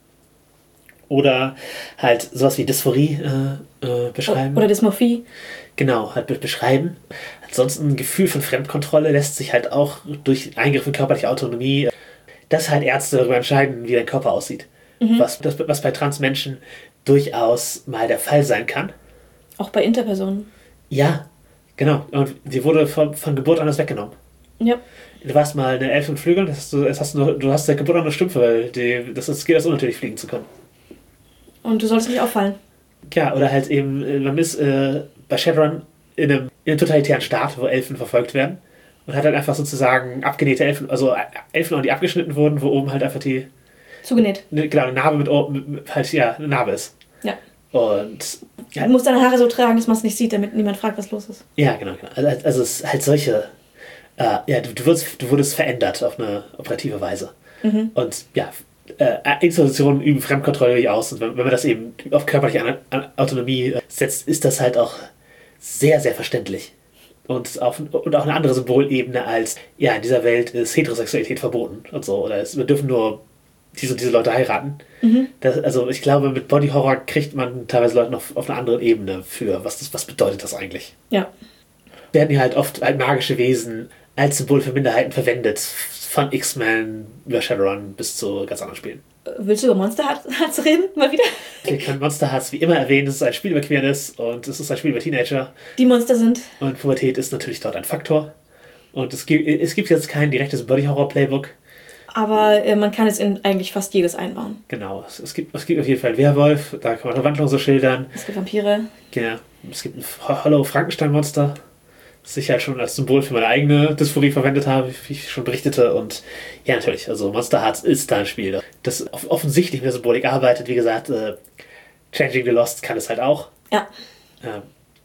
Oder halt sowas wie Dysphorie äh, äh, beschreiben. Oder Dysmorphie. Genau, halt be- beschreiben. Ansonsten ein Gefühl von Fremdkontrolle lässt sich halt auch durch Eingriff in körperliche Autonomie, dass halt Ärzte darüber entscheiden, wie dein Körper aussieht. Mhm. Was, das, was bei Transmenschen durchaus mal der Fall sein kann. Auch bei Interpersonen. Ja, genau. Und die wurde von, von Geburt an das weggenommen. Ja. Du warst mal eine Elfe mit Flügeln, das hast du, das hast du, du hast seit Geburt an eine Stümpfe, weil die, das ist, geht das unnatürlich, fliegen zu können. Und du sollst nicht auffallen. Ja, oder halt eben, man ist äh, bei Shadowrun in einem, in einem totalitären Staat, wo Elfen verfolgt werden. Und hat halt einfach sozusagen abgenähte Elfen, also Elfen, die abgeschnitten wurden, wo oben halt einfach die... Zugenäht. Ne, genau, eine Narbe mit, mit, mit, halt, ja, eine Narbe ist. Ja. Und... Ja, du musst deine Haare so tragen, dass man es nicht sieht, damit niemand fragt, was los ist. Ja, genau, genau. Also, also es ist halt solche... Äh, ja, du, du, wurdest, du wurdest verändert auf eine operative Weise. Mhm. Und ja, äh, Institutionen üben Fremdkontrolle aus. Und wenn, wenn man das eben auf körperliche An- An- Autonomie setzt, ist das halt auch sehr, sehr verständlich. Und, auf, und auch eine andere Symbolebene als, ja, in dieser Welt ist Heterosexualität verboten und so. Oder es, wir dürfen nur diese, diese Leute heiraten. Mhm. Das, also ich glaube, mit Body Horror kriegt man teilweise Leute noch auf einer anderen Ebene für, was, das, was bedeutet das eigentlich. Ja. Werden hier halt oft halt magische Wesen als Symbol für Minderheiten verwendet. Von X-Men über Shadowrun bis zu ganz anderen Spielen. Willst du über Monster Hearts reden? Mal wieder? Wir können Monster Hearts wie immer erwähnen. Es ist ein Spiel über Queerness und es ist ein Spiel über Teenager. Die Monster sind. Und Pubertät ist natürlich dort ein Faktor. Und es gibt, es gibt jetzt kein direktes Body-Horror-Playbook. Aber äh, man kann es in eigentlich fast jedes einbauen. Genau. Es, es, gibt, es gibt auf jeden Fall einen Werwolf. Da kann man Verwandlung so schildern. Es gibt Vampire. Genau. Es gibt ein Hollow-Frankenstein-Monster. Das ich halt schon als Symbol für meine eigene Dysphorie verwendet habe, wie ich schon berichtete. Und ja, natürlich, also Monster Hearts ist da ein Spiel, das offensichtlich mit der Symbolik arbeitet. Wie gesagt, äh, Changing the Lost kann es halt auch. Ja. Ähm.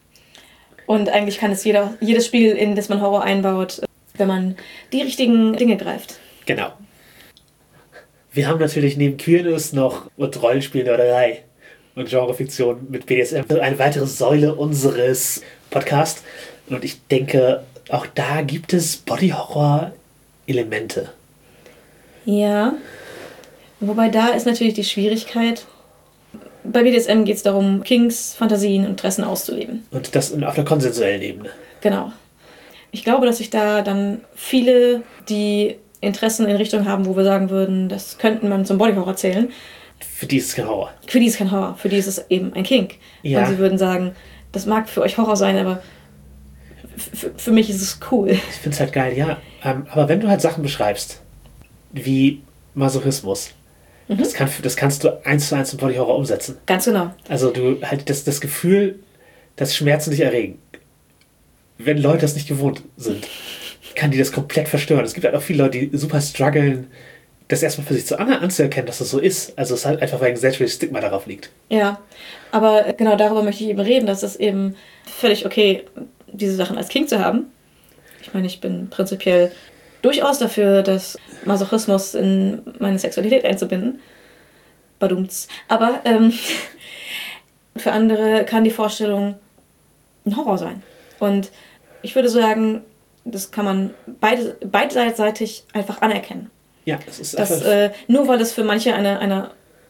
Und eigentlich kann es jeder, jedes Spiel, in das man Horror einbaut, wenn man die richtigen Dinge greift. Genau. Wir haben natürlich neben Queerness noch und Rollenspiel-Nörderei und Genrefiktion mit B D S M eine weitere Säule unseres Podcasts. Und ich denke, auch da gibt es Body-Horror-Elemente. Ja. Wobei da ist natürlich die Schwierigkeit. Bei B D S M geht es darum, Kinks, Fantasien und Interessen auszuleben. Und das auf einer konsensuellen Ebene. Genau. Ich glaube, dass sich da dann viele, die Interessen in Richtung haben, wo wir sagen würden, das könnten man zum Body-Horror zählen, Für die ist es kein Horror. Für die ist es kein Horror, für die ist es eben ein Kink. Ja. Und sie würden sagen, das mag für euch Horror sein, aber f- für mich ist es cool. Ich finde es halt geil, ja. Ähm, aber wenn du halt Sachen beschreibst, wie Masochismus, mhm. das, kann, das kannst du eins zu eins im Body Horror umsetzen. Ganz genau. Also du halt das, das Gefühl, dass Schmerzen dich erregen. Wenn Leute das nicht gewohnt sind, kann die das komplett verstören. Es gibt halt auch viele Leute, die super strugglen, das erstmal für sich zu an, anzuerkennen, dass das so ist. Also es ist halt einfach, weil ein gesellschaftliches Stigma darauf liegt. Ja, aber genau darüber möchte ich eben reden, dass es eben völlig okay, diese Sachen als Kink zu haben. Ich meine, ich bin prinzipiell durchaus dafür, dass Masochismus in meine Sexualität einzubinden. Badumts. Aber ähm, für andere kann die Vorstellung ein Horror sein. Und ich würde sagen, das kann man beide, beidseitig einfach anerkennen. Ja, das ist dass, einfach... Äh, nur weil es für manche eine, eine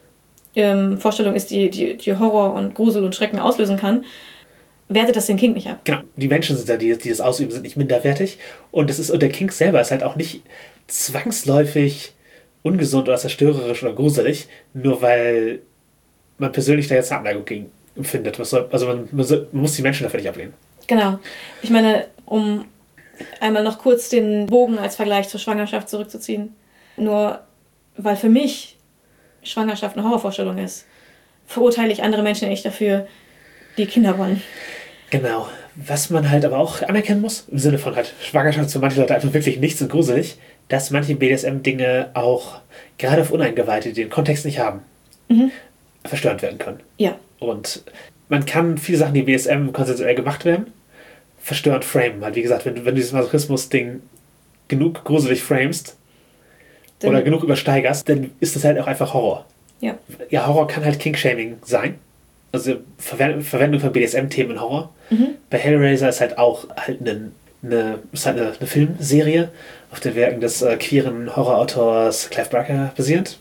ähm, Vorstellung ist, die, die, die Horror und Grusel und Schrecken auslösen kann, wertet das den Kink nicht ab. Genau, die Menschen sind da, die, die das ausüben, sind nicht minderwertig. Und, das ist, und der Kink selber ist halt auch nicht zwangsläufig ungesund oder zerstörerisch oder gruselig, nur weil man persönlich da jetzt eine Abneigung gegen empfindet. Was soll, also man, man, soll, man muss die Menschen dafür nicht ablehnen. Genau. Ich meine, um einmal noch kurz den Bogen als Vergleich zur Schwangerschaft zurückzuziehen. Nur weil für mich Schwangerschaft eine Horrorvorstellung ist, verurteile ich andere Menschen nicht dafür, die Kinder wollen. Genau. Was man halt aber auch anerkennen muss, im Sinne von halt Schwangerschaft für manche Leute einfach wirklich nichts und gruselig, dass manche B D S M-Dinge auch, gerade für Uneingeweihte, die den Kontext nicht haben, mhm. verstörend werden können. Ja. Und man kann viele Sachen, die B D S M konsensuell gemacht werden, verstörend framen. Halt, wie gesagt, wenn, wenn du dieses Masochismus-Ding genug gruselig framest, dann oder genug übersteigerst, dann ist das halt auch einfach Horror. Ja. Ja, Horror kann halt Kink-Shaming sein. Also Verwend- Verwendung von B D S M-Themen in Horror. Mhm. Bei Hellraiser ist halt auch halt eine, eine, ist halt eine, eine Filmserie auf den Werken des äh, queeren Horrorautors Clive Barker basierend.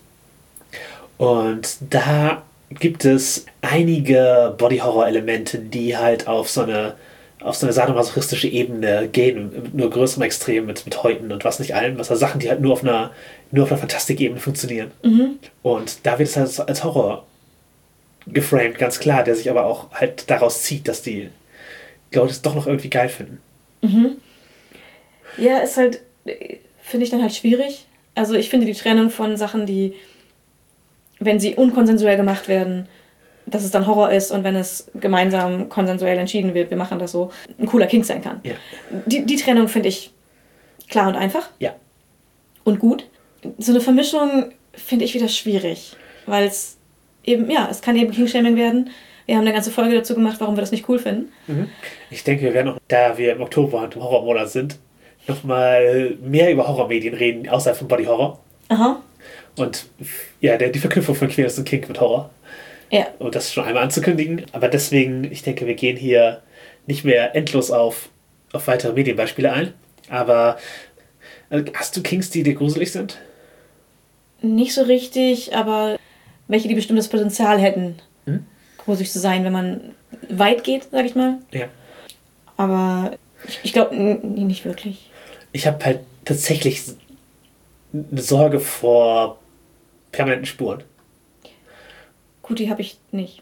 Und da gibt es einige Body-Horror-Elemente, die halt auf so eine auf so eine sadomasochistische Ebene gehen, mit nur größerem Extrem, mit, mit Häuten und was nicht allem, was also Sachen, die halt nur auf einer, nur auf einer Fantastik-Ebene funktionieren. Mhm. Und da wird es halt als Horror geframed, ganz klar, der sich aber auch halt daraus zieht, dass die Leute es doch noch irgendwie geil finden. Mhm. Ja, ist halt, finde ich dann halt schwierig. Also ich finde die Trennung von Sachen, die, wenn sie unkonsensuell gemacht werden, dass es dann Horror ist und wenn es gemeinsam konsensuell entschieden wird, wir machen das so, ein cooler Kink sein kann. Ja. Die, die Trennung finde ich klar und einfach. Ja. Und gut. So eine Vermischung finde ich wieder schwierig, weil es eben, ja, es kann eben King-Shaming werden. Wir haben eine ganze Folge dazu gemacht, warum wir das nicht cool finden. Mhm. Ich denke, wir werden auch, da wir im Oktober und im Horrormonat sind, nochmal mehr über Horrormedien reden, außerhalb von Body Horror. Aha. Und ja, der, die Verknüpfung von Queerness und Kink mit Horror. Ja. Und das schon einmal anzukündigen. Aber deswegen, ich denke, wir gehen hier nicht mehr endlos auf, auf weitere Medienbeispiele ein. Aber also, hast du Kinks, die dir gruselig sind? Nicht so richtig, aber welche, die bestimmt das Potenzial hätten, hm? gruselig zu sein, wenn man weit geht, sag ich mal. Ja. Aber ich, ich glaube, nicht wirklich. Ich habe halt tatsächlich eine Sorge vor permanenten Spuren. Gut, die habe ich nicht.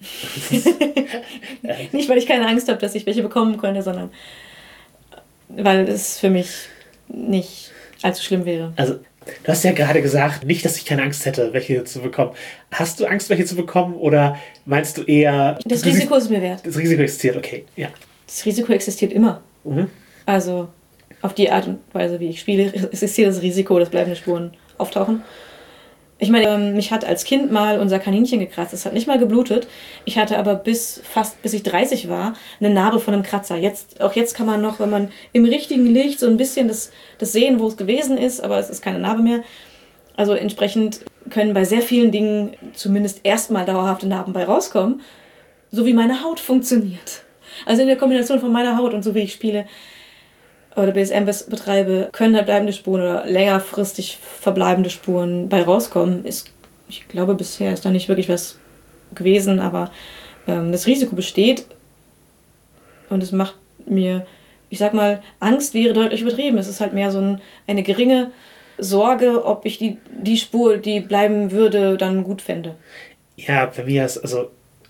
Nicht, weil ich keine Angst habe, dass ich welche bekommen könnte, sondern weil es für mich nicht allzu schlimm wäre. Also, du hast ja gerade gesagt, nicht, dass ich keine Angst hätte, welche zu bekommen. Hast du Angst, welche zu bekommen, oder meinst du eher... Das, das Risiko ist mir wert. Das Risiko existiert, okay, ja. Das Risiko existiert immer. Mhm. Also, auf die Art und Weise, wie ich spiele, existiert das Risiko, dass bleibende Spuren auftauchen. Ich meine, mich hat als Kind mal unser Kaninchen gekratzt. Es hat nicht mal geblutet. Ich hatte aber bis fast, bis ich dreißig war, eine Narbe von einem Kratzer. Jetzt, auch jetzt kann man noch, wenn man im richtigen Licht so ein bisschen das, das sehen, wo es gewesen ist, aber es ist keine Narbe mehr. Also entsprechend können bei sehr vielen Dingen zumindest erstmal dauerhafte Narben bei rauskommen, so wie meine Haut funktioniert. Also in der Kombination von meiner Haut und so wie ich spiele oder B S M betreibe, können da bleibende Spuren oder längerfristig verbleibende Spuren bei rauskommen. Ist, ich glaube, bisher ist da nicht wirklich was gewesen, aber ähm, das Risiko besteht und es macht mir, ich sag mal, Angst wäre deutlich übertrieben. Es ist halt mehr so ein, eine geringe Sorge, ob ich die, die Spur, die bleiben würde, dann gut fände. Ja, bei mir ist, also,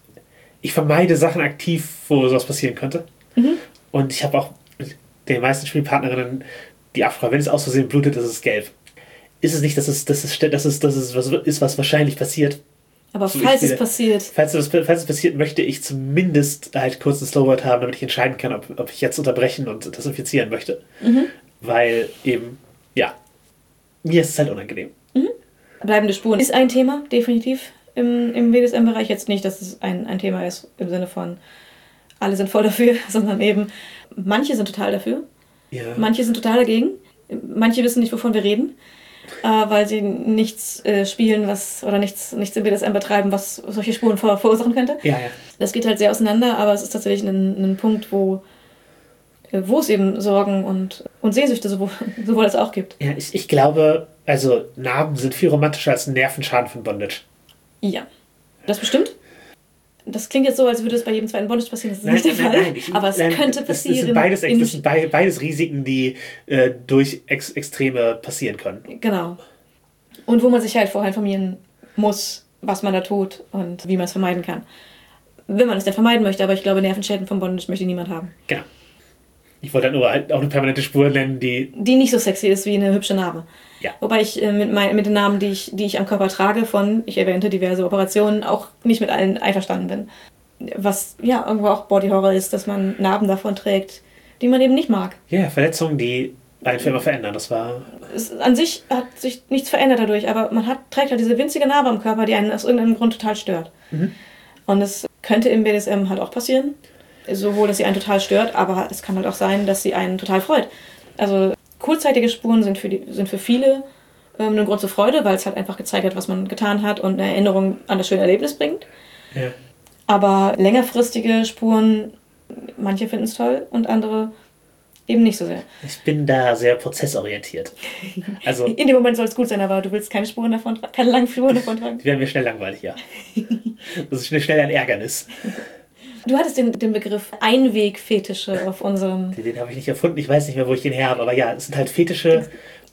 ich vermeide Sachen aktiv, wo sowas passieren könnte. Mhm. Und ich habe auch mit den meisten Spielpartnerinnen die Abfrage, wenn es aus Versehen blutet, ist es gelb. Ist es nicht, dass es, dass es, dass es, dass es was ist, was wahrscheinlich passiert. Aber so falls es passiert. Falls es, falls es passiert, möchte ich zumindest halt kurz ein Slowword haben, damit ich entscheiden kann, ob, ob ich jetzt unterbrechen und desinfizieren möchte. Mhm. Weil eben, ja, mir ist es halt unangenehm. Mhm. Bleibende Spuren ist ein Thema, definitiv, im, im B D S M-Bereich. Jetzt nicht, dass es ein, ein Thema ist im Sinne von, alle sind voll dafür, sondern eben, manche sind total dafür. Ja. Manche sind total dagegen. Manche wissen nicht, wovon wir reden. Äh, weil sie nichts äh, spielen, was oder nichts, nichts im B D S M betreiben, was solche Spuren ver verursachen könnte. Ja, ja. Das geht halt sehr auseinander, aber es ist tatsächlich ein, ein Punkt, wo, äh, wo es eben Sorgen und, und Sehnsüchte sowohl, sowohl als auch gibt. Ja, ich, ich glaube, also Narben sind viel romantischer als ein Nervenschaden von Bondage. Ja, das bestimmt. Das klingt jetzt so, als würde es bei jedem zweiten Bondage passieren. Das ist nein, nicht der nein, Fall. Nein, ich, aber es nein, könnte das, passieren. Das sind beides, das sind beides Risiken, die äh, durch Ex Extreme passieren können. Genau. Und wo man sich halt vorher informieren muss, was man da tut und wie man es vermeiden kann. Wenn man es denn vermeiden möchte, aber ich glaube, Nervenschäden vom Bondage möchte niemand haben. Genau. Ich wollte halt nur auch eine permanente Spur nennen, die... Die nicht so sexy ist wie eine hübsche Narbe. Ja. Wobei ich äh, mit, mein, mit den Narben, die ich, die ich am Körper trage, von, ich erwähnte diverse Operationen, auch nicht mit allen einverstanden bin. Was ja irgendwo auch Body Horror ist, dass man Narben davon trägt, die man eben nicht mag. Ja, Verletzungen, die einen für immer verändern. Das war... Es, an sich hat sich nichts verändert dadurch, aber man hat, trägt halt diese winzige Narbe am Körper, die einen aus irgendeinem Grund total stört. Mhm. Und es könnte im B D S M halt auch passieren. Sowohl, dass sie einen total stört, aber es kann halt auch sein, dass sie einen total freut. Also kurzzeitige Spuren sind für, die, sind für viele ähm, ein Grund zur Freude, weil es halt einfach gezeigt hat, was man getan hat und eine Erinnerung an das schöne Erlebnis bringt. Ja. Aber längerfristige Spuren, manche finden es toll und andere eben nicht so sehr. Ich bin da sehr prozessorientiert. Also, in dem Moment soll es gut sein, aber du willst keine Spuren davon tragen, keine langen Spuren davon tragen. Die werden mir schnell langweilig, ja. Das ist schnell ein Ärgernis. Du hattest den, den Begriff Einwegfetische auf unserem... Den, den habe ich nicht erfunden, ich weiß nicht mehr, wo ich den her habe, aber ja, es sind halt Fetische,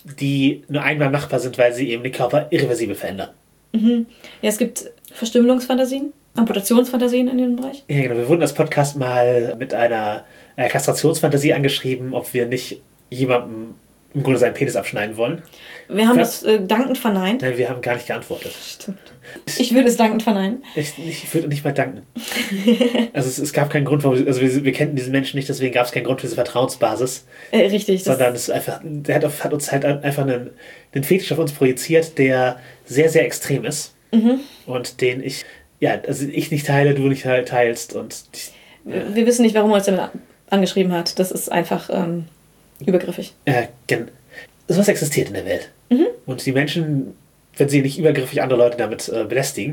die nur einmal machbar sind, weil sie eben den Körper irreversibel verändern. Mhm. Ja, es gibt Verstümmelungsfantasien, Amputationsfantasien in dem Bereich. Ja, genau. Wir wurden als Podcast mal mit einer äh, Kastrationsfantasie angeschrieben, ob wir nicht jemandem im Grunde seinen Penis abschneiden wollen. Wir haben Ver das äh, dankend verneint. Nein, wir haben gar nicht geantwortet. Stimmt. Ich würde es dankend verneinen. Ich, ich würde nicht mal danken. Also es, es gab keinen Grund, warum, also wir, wir kennten diesen Menschen nicht, deswegen gab es keinen Grund für diese Vertrauensbasis. Äh, richtig. Sondern es ist einfach, der hat, auf, hat uns halt einfach einen, einen Fetisch auf uns projiziert, der sehr, sehr extrem ist. Mhm. Und den ich, ja, also ich nicht teile, du nicht teilst. Und ich, ja. Wir wissen nicht, warum er uns damit angeschrieben hat. Das ist einfach ähm, übergriffig. Ja, gen sowas existiert in der Welt. Mhm. Und die Menschen, wenn sie nicht übergriffig andere Leute damit äh, belästigen,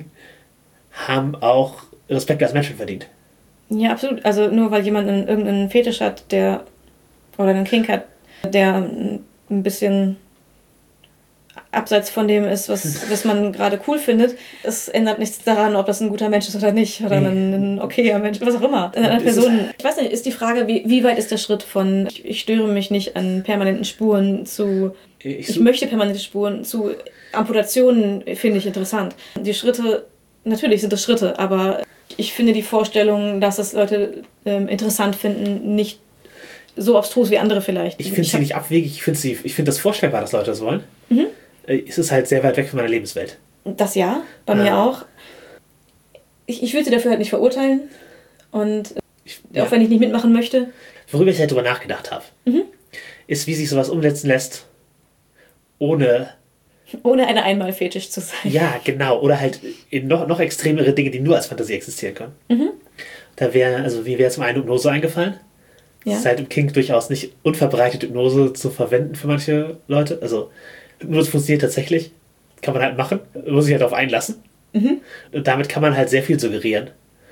haben auch Respekt als Menschen verdient. Ja, absolut. Also nur weil jemand einen, irgendeinen Fetisch hat, der oder einen Kink hat, der ein bisschen abseits von dem ist, was, was man gerade cool findet, es ändert nichts daran, ob das ein guter Mensch ist oder nicht. Oder ein, ein okayer Mensch, was auch immer. Eine Person, ich weiß nicht, ist die Frage, wie, wie weit ist der Schritt von, ich, ich störe mich nicht an permanenten Spuren zu, ich, ich möchte permanente Spuren, zu Amputationen, finde ich interessant. Die Schritte, natürlich sind das Schritte, aber ich finde die Vorstellung, dass es Leute ähm, interessant finden, nicht so abstrus wie andere vielleicht. Ich finde sie nicht abwegig, ich finde find das vorstellbar, dass Leute das wollen. Mhm. Es ist halt sehr weit weg von meiner Lebenswelt. Das ja, bei ja. mir auch. Ich, ich würde sie dafür halt nicht verurteilen. Und ich, ja. auch wenn ich nicht mitmachen möchte. Worüber ich halt drüber nachgedacht habe, mhm. ist, wie sich sowas umsetzen lässt, ohne... Ohne eine Einmalfetisch zu sein. Ja, genau. Oder halt in noch, noch extremere Dinge, die nur als Fantasie existieren können. Mhm. Da wäre, also wie wäre zum einen Hypnose eingefallen? Ja. Es ist halt im Kink durchaus nicht unverbreitet, Hypnose zu verwenden für manche Leute. Also Hypnose funktioniert tatsächlich. Kann man halt machen. Muss sich halt darauf einlassen. Mhm. Und damit kann man halt sehr viel suggerieren.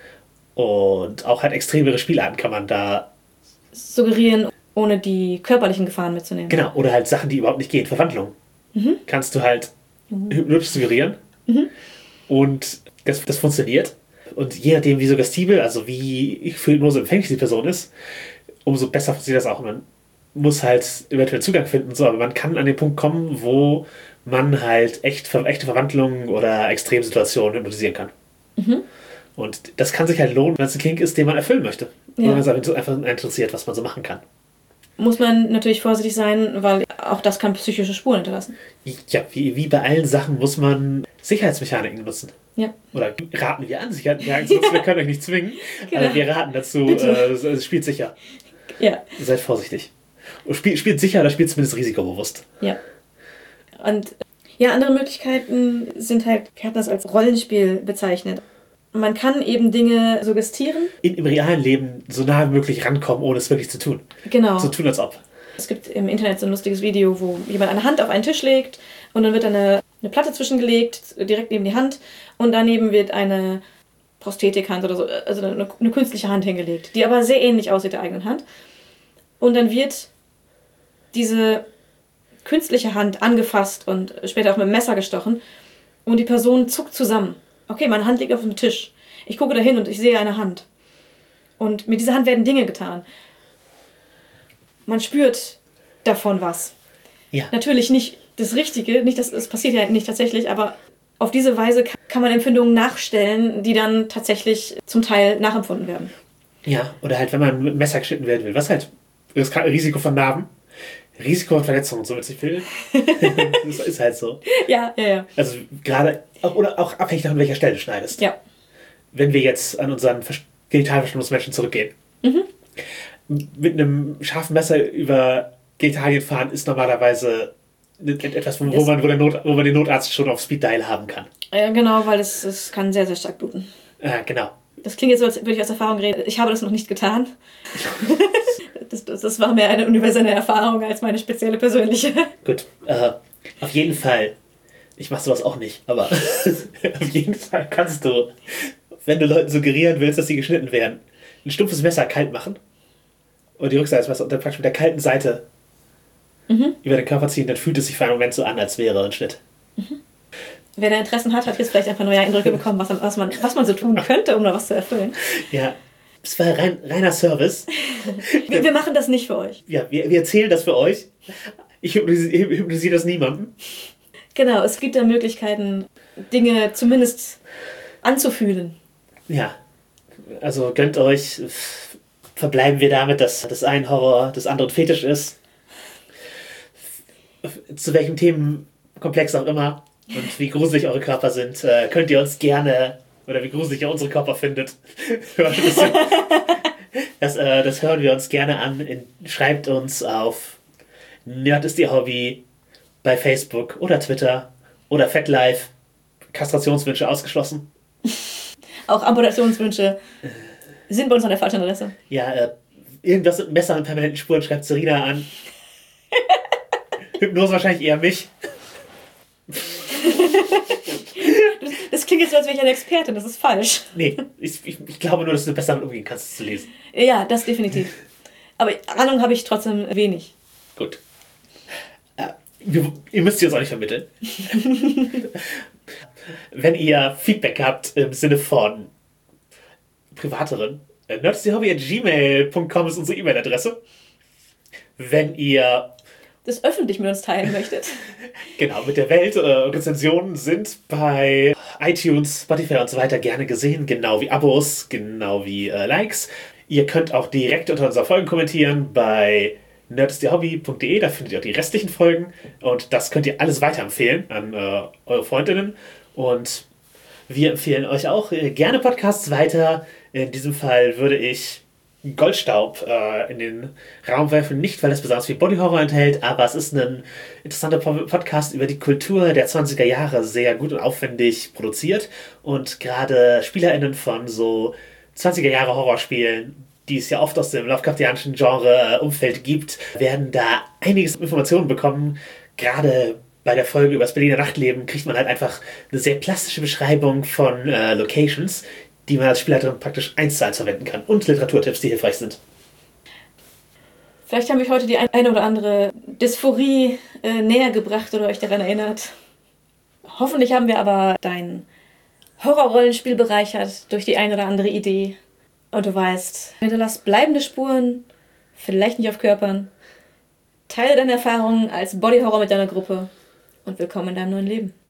Und auch halt extremere Spielarten kann man da suggerieren, ohne die körperlichen Gefahren mitzunehmen. Genau. Oder halt Sachen, die überhaupt nicht gehen. Verwandlung. Mhm. Kannst du halt mhm. hypnotisch suggerieren. Mhm. Und das, das funktioniert. Und je nachdem, wie suggestibel, also wie für Hypnose empfänglich die Person ist, umso besser funktioniert das auch. Man muss halt eventuell Zugang finden, so, aber man kann an den Punkt kommen, wo man halt echt, echte Verwandlungen oder Extremsituationen hypnotisieren kann. Mhm. Und das kann sich halt lohnen, wenn es ein Kink ist, den man erfüllen möchte. Ja. Oder man sich einfach interessiert, was man so machen kann. Muss man natürlich vorsichtig sein, weil auch das kann psychische Spuren hinterlassen. Ja, wie, wie bei allen Sachen muss man Sicherheitsmechaniken nutzen. Ja. Oder raten wir an, Sicherheitsmechaniken zu nutzen. Wir können euch nicht zwingen, genau. Aber wir raten dazu, äh, spielt sicher. Ja. Seid vorsichtig. Und spielt, spielt sicher oder spielt zumindest risikobewusst. Ja. Und ja, andere Möglichkeiten sind halt, wir hatten das als Rollenspiel bezeichnet. Man kann eben Dinge suggestieren. In, Im realen Leben so nah wie möglich rankommen, ohne es wirklich zu tun. Genau. So tun, als ob. Es gibt im Internet so ein lustiges Video, wo jemand eine Hand auf einen Tisch legt und dann wird eine, eine Platte zwischengelegt, direkt neben die Hand, und daneben wird eine Prosthetikhand oder so, also eine, eine künstliche Hand hingelegt, die aber sehr ähnlich aussieht der eigenen Hand. Und dann wird diese künstliche Hand angefasst und später auch mit dem Messer gestochen und die Person zuckt zusammen. Okay, meine Hand liegt auf dem Tisch. Ich gucke da hin und ich sehe eine Hand. Und mit dieser Hand werden Dinge getan. Man spürt davon was. Ja. Natürlich nicht das Richtige, nicht das, das passiert ja nicht tatsächlich, aber auf diese Weise kann man Empfindungen nachstellen, die dann tatsächlich zum Teil nachempfunden werden. Ja, oder halt, wenn man mit dem Messer geschnitten werden will. Was halt das Risiko von Narben, Risiko von Verletzungen so mit sich will. Das ist halt so. Ja, ja, ja. Also gerade, oder auch abhängig davon, welcher Stelle du schneidest. Ja. Wenn wir jetzt an unseren Genitalverstümmelungsmenschen zurückgehen. Mhm. Mit einem scharfen Messer über Genitalien fahren ist normalerweise etwas, wo, wo, man, wo, der Not, wo man den Notarzt schon auf Speed Dial haben kann. Ja, genau, weil es, es kann sehr, sehr stark bluten. Ja, genau. Das klingt jetzt so, als würde ich aus Erfahrung reden. Ich habe das noch nicht getan. das, das, das war mehr eine universelle Erfahrung als meine spezielle persönliche. Gut, äh, auf jeden Fall. Ich mache sowas auch nicht, aber auf jeden Fall kannst du, wenn du Leuten suggerieren willst, dass sie geschnitten werden, ein stumpfes Messer kalt machen und die Rückseite des Messers und dann praktisch mit der kalten Seite mhm. über den Körper ziehen, dann fühlt es sich für einen Moment so an, als wäre ein Schnitt. Mhm. Wer da Interessen hat, hat jetzt vielleicht einfach neue Eindrücke bekommen, was, was, man, was man so tun könnte, um da was zu erfüllen. Ja, es war rein, reiner Service. wir, wir machen das nicht für euch. Ja, wir, wir erzählen das für euch. Ich hypnotisiere, hypnotisiere das niemandem. Genau, es gibt da Möglichkeiten, Dinge zumindest anzufühlen. Ja, also gönnt euch. Verbleiben wir damit, dass das ein Horror des anderen Fetisch ist. Zu welchem Themenkomplex auch immer und wie gruselig eure Körper sind, äh, könnt ihr uns gerne, oder wie gruselig ihr unsere Körper findet, das, äh, das hören wir uns gerne an. In, schreibt uns auf Nerd ist ihr Hobby bei Facebook oder Twitter oder FetLife. Kastrationswünsche ausgeschlossen. Auch Amputationswünsche sind bei uns an der falschen Adresse. Ja, äh, irgendwas mit Messer und permanenten Spuren schreibt Serena an. Hypnose wahrscheinlich eher mich. das, das klingt jetzt so, als wäre ich eine Expertin, das ist falsch. Nee, ich, ich, ich glaube nur, dass du besser damit umgehen kannst, es zu lesen. Ja, das definitiv. Aber Ahnung habe ich trotzdem wenig. Gut. Äh, wir, ihr müsst sie uns auch nicht vermitteln. Wenn ihr Feedback habt im Sinne von privateren, äh, nerdsdhobby at gmail punkt com ist unsere E-Mail-Adresse. Wenn ihr das öffentlich mit uns teilen möchtet. Genau, mit der Welt. Äh, Rezensionen sind bei iTunes, Spotify und so weiter gerne gesehen, genau wie Abos, genau wie äh, Likes. Ihr könnt auch direkt unter unseren Folgen kommentieren bei nerdsdhobby punkt de, da findet ihr auch die restlichen Folgen und das könnt ihr alles weiterempfehlen an äh, eure Freundinnen und wir empfehlen euch auch äh, gerne Podcasts weiter. In diesem Fall würde ich Goldstaub äh, in den Raum werfen, nicht weil es besonders viel Bodyhorror enthält, aber es ist ein interessanter Podcast über die Kultur der zwanziger Jahre, sehr gut und aufwendig produziert und gerade SpielerInnen von so zwanziger Jahre Horrorspielen, die es ja oft aus dem Lovecraftianischen Genre-Umfeld gibt, werden da einiges Informationen bekommen. Gerade bei der Folge über das Berliner Nachtleben kriegt man halt einfach eine sehr plastische Beschreibung von äh, Locations, die man als Spielleiterin praktisch eins zu eins verwenden kann. Und Literaturtipps, die hilfreich sind. Vielleicht haben wir heute die eine oder andere Dysphorie äh, näher gebracht oder euch daran erinnert. Hoffentlich haben wir aber dein Horrorrollenspiel bereichert durch die eine oder andere Idee. Und du weißt, hinterlasst bleibende Spuren, vielleicht nicht auf Körpern, Teile deine Erfahrungen als Bodyhorror mit deiner Gruppe und willkommen in deinem neuen Leben.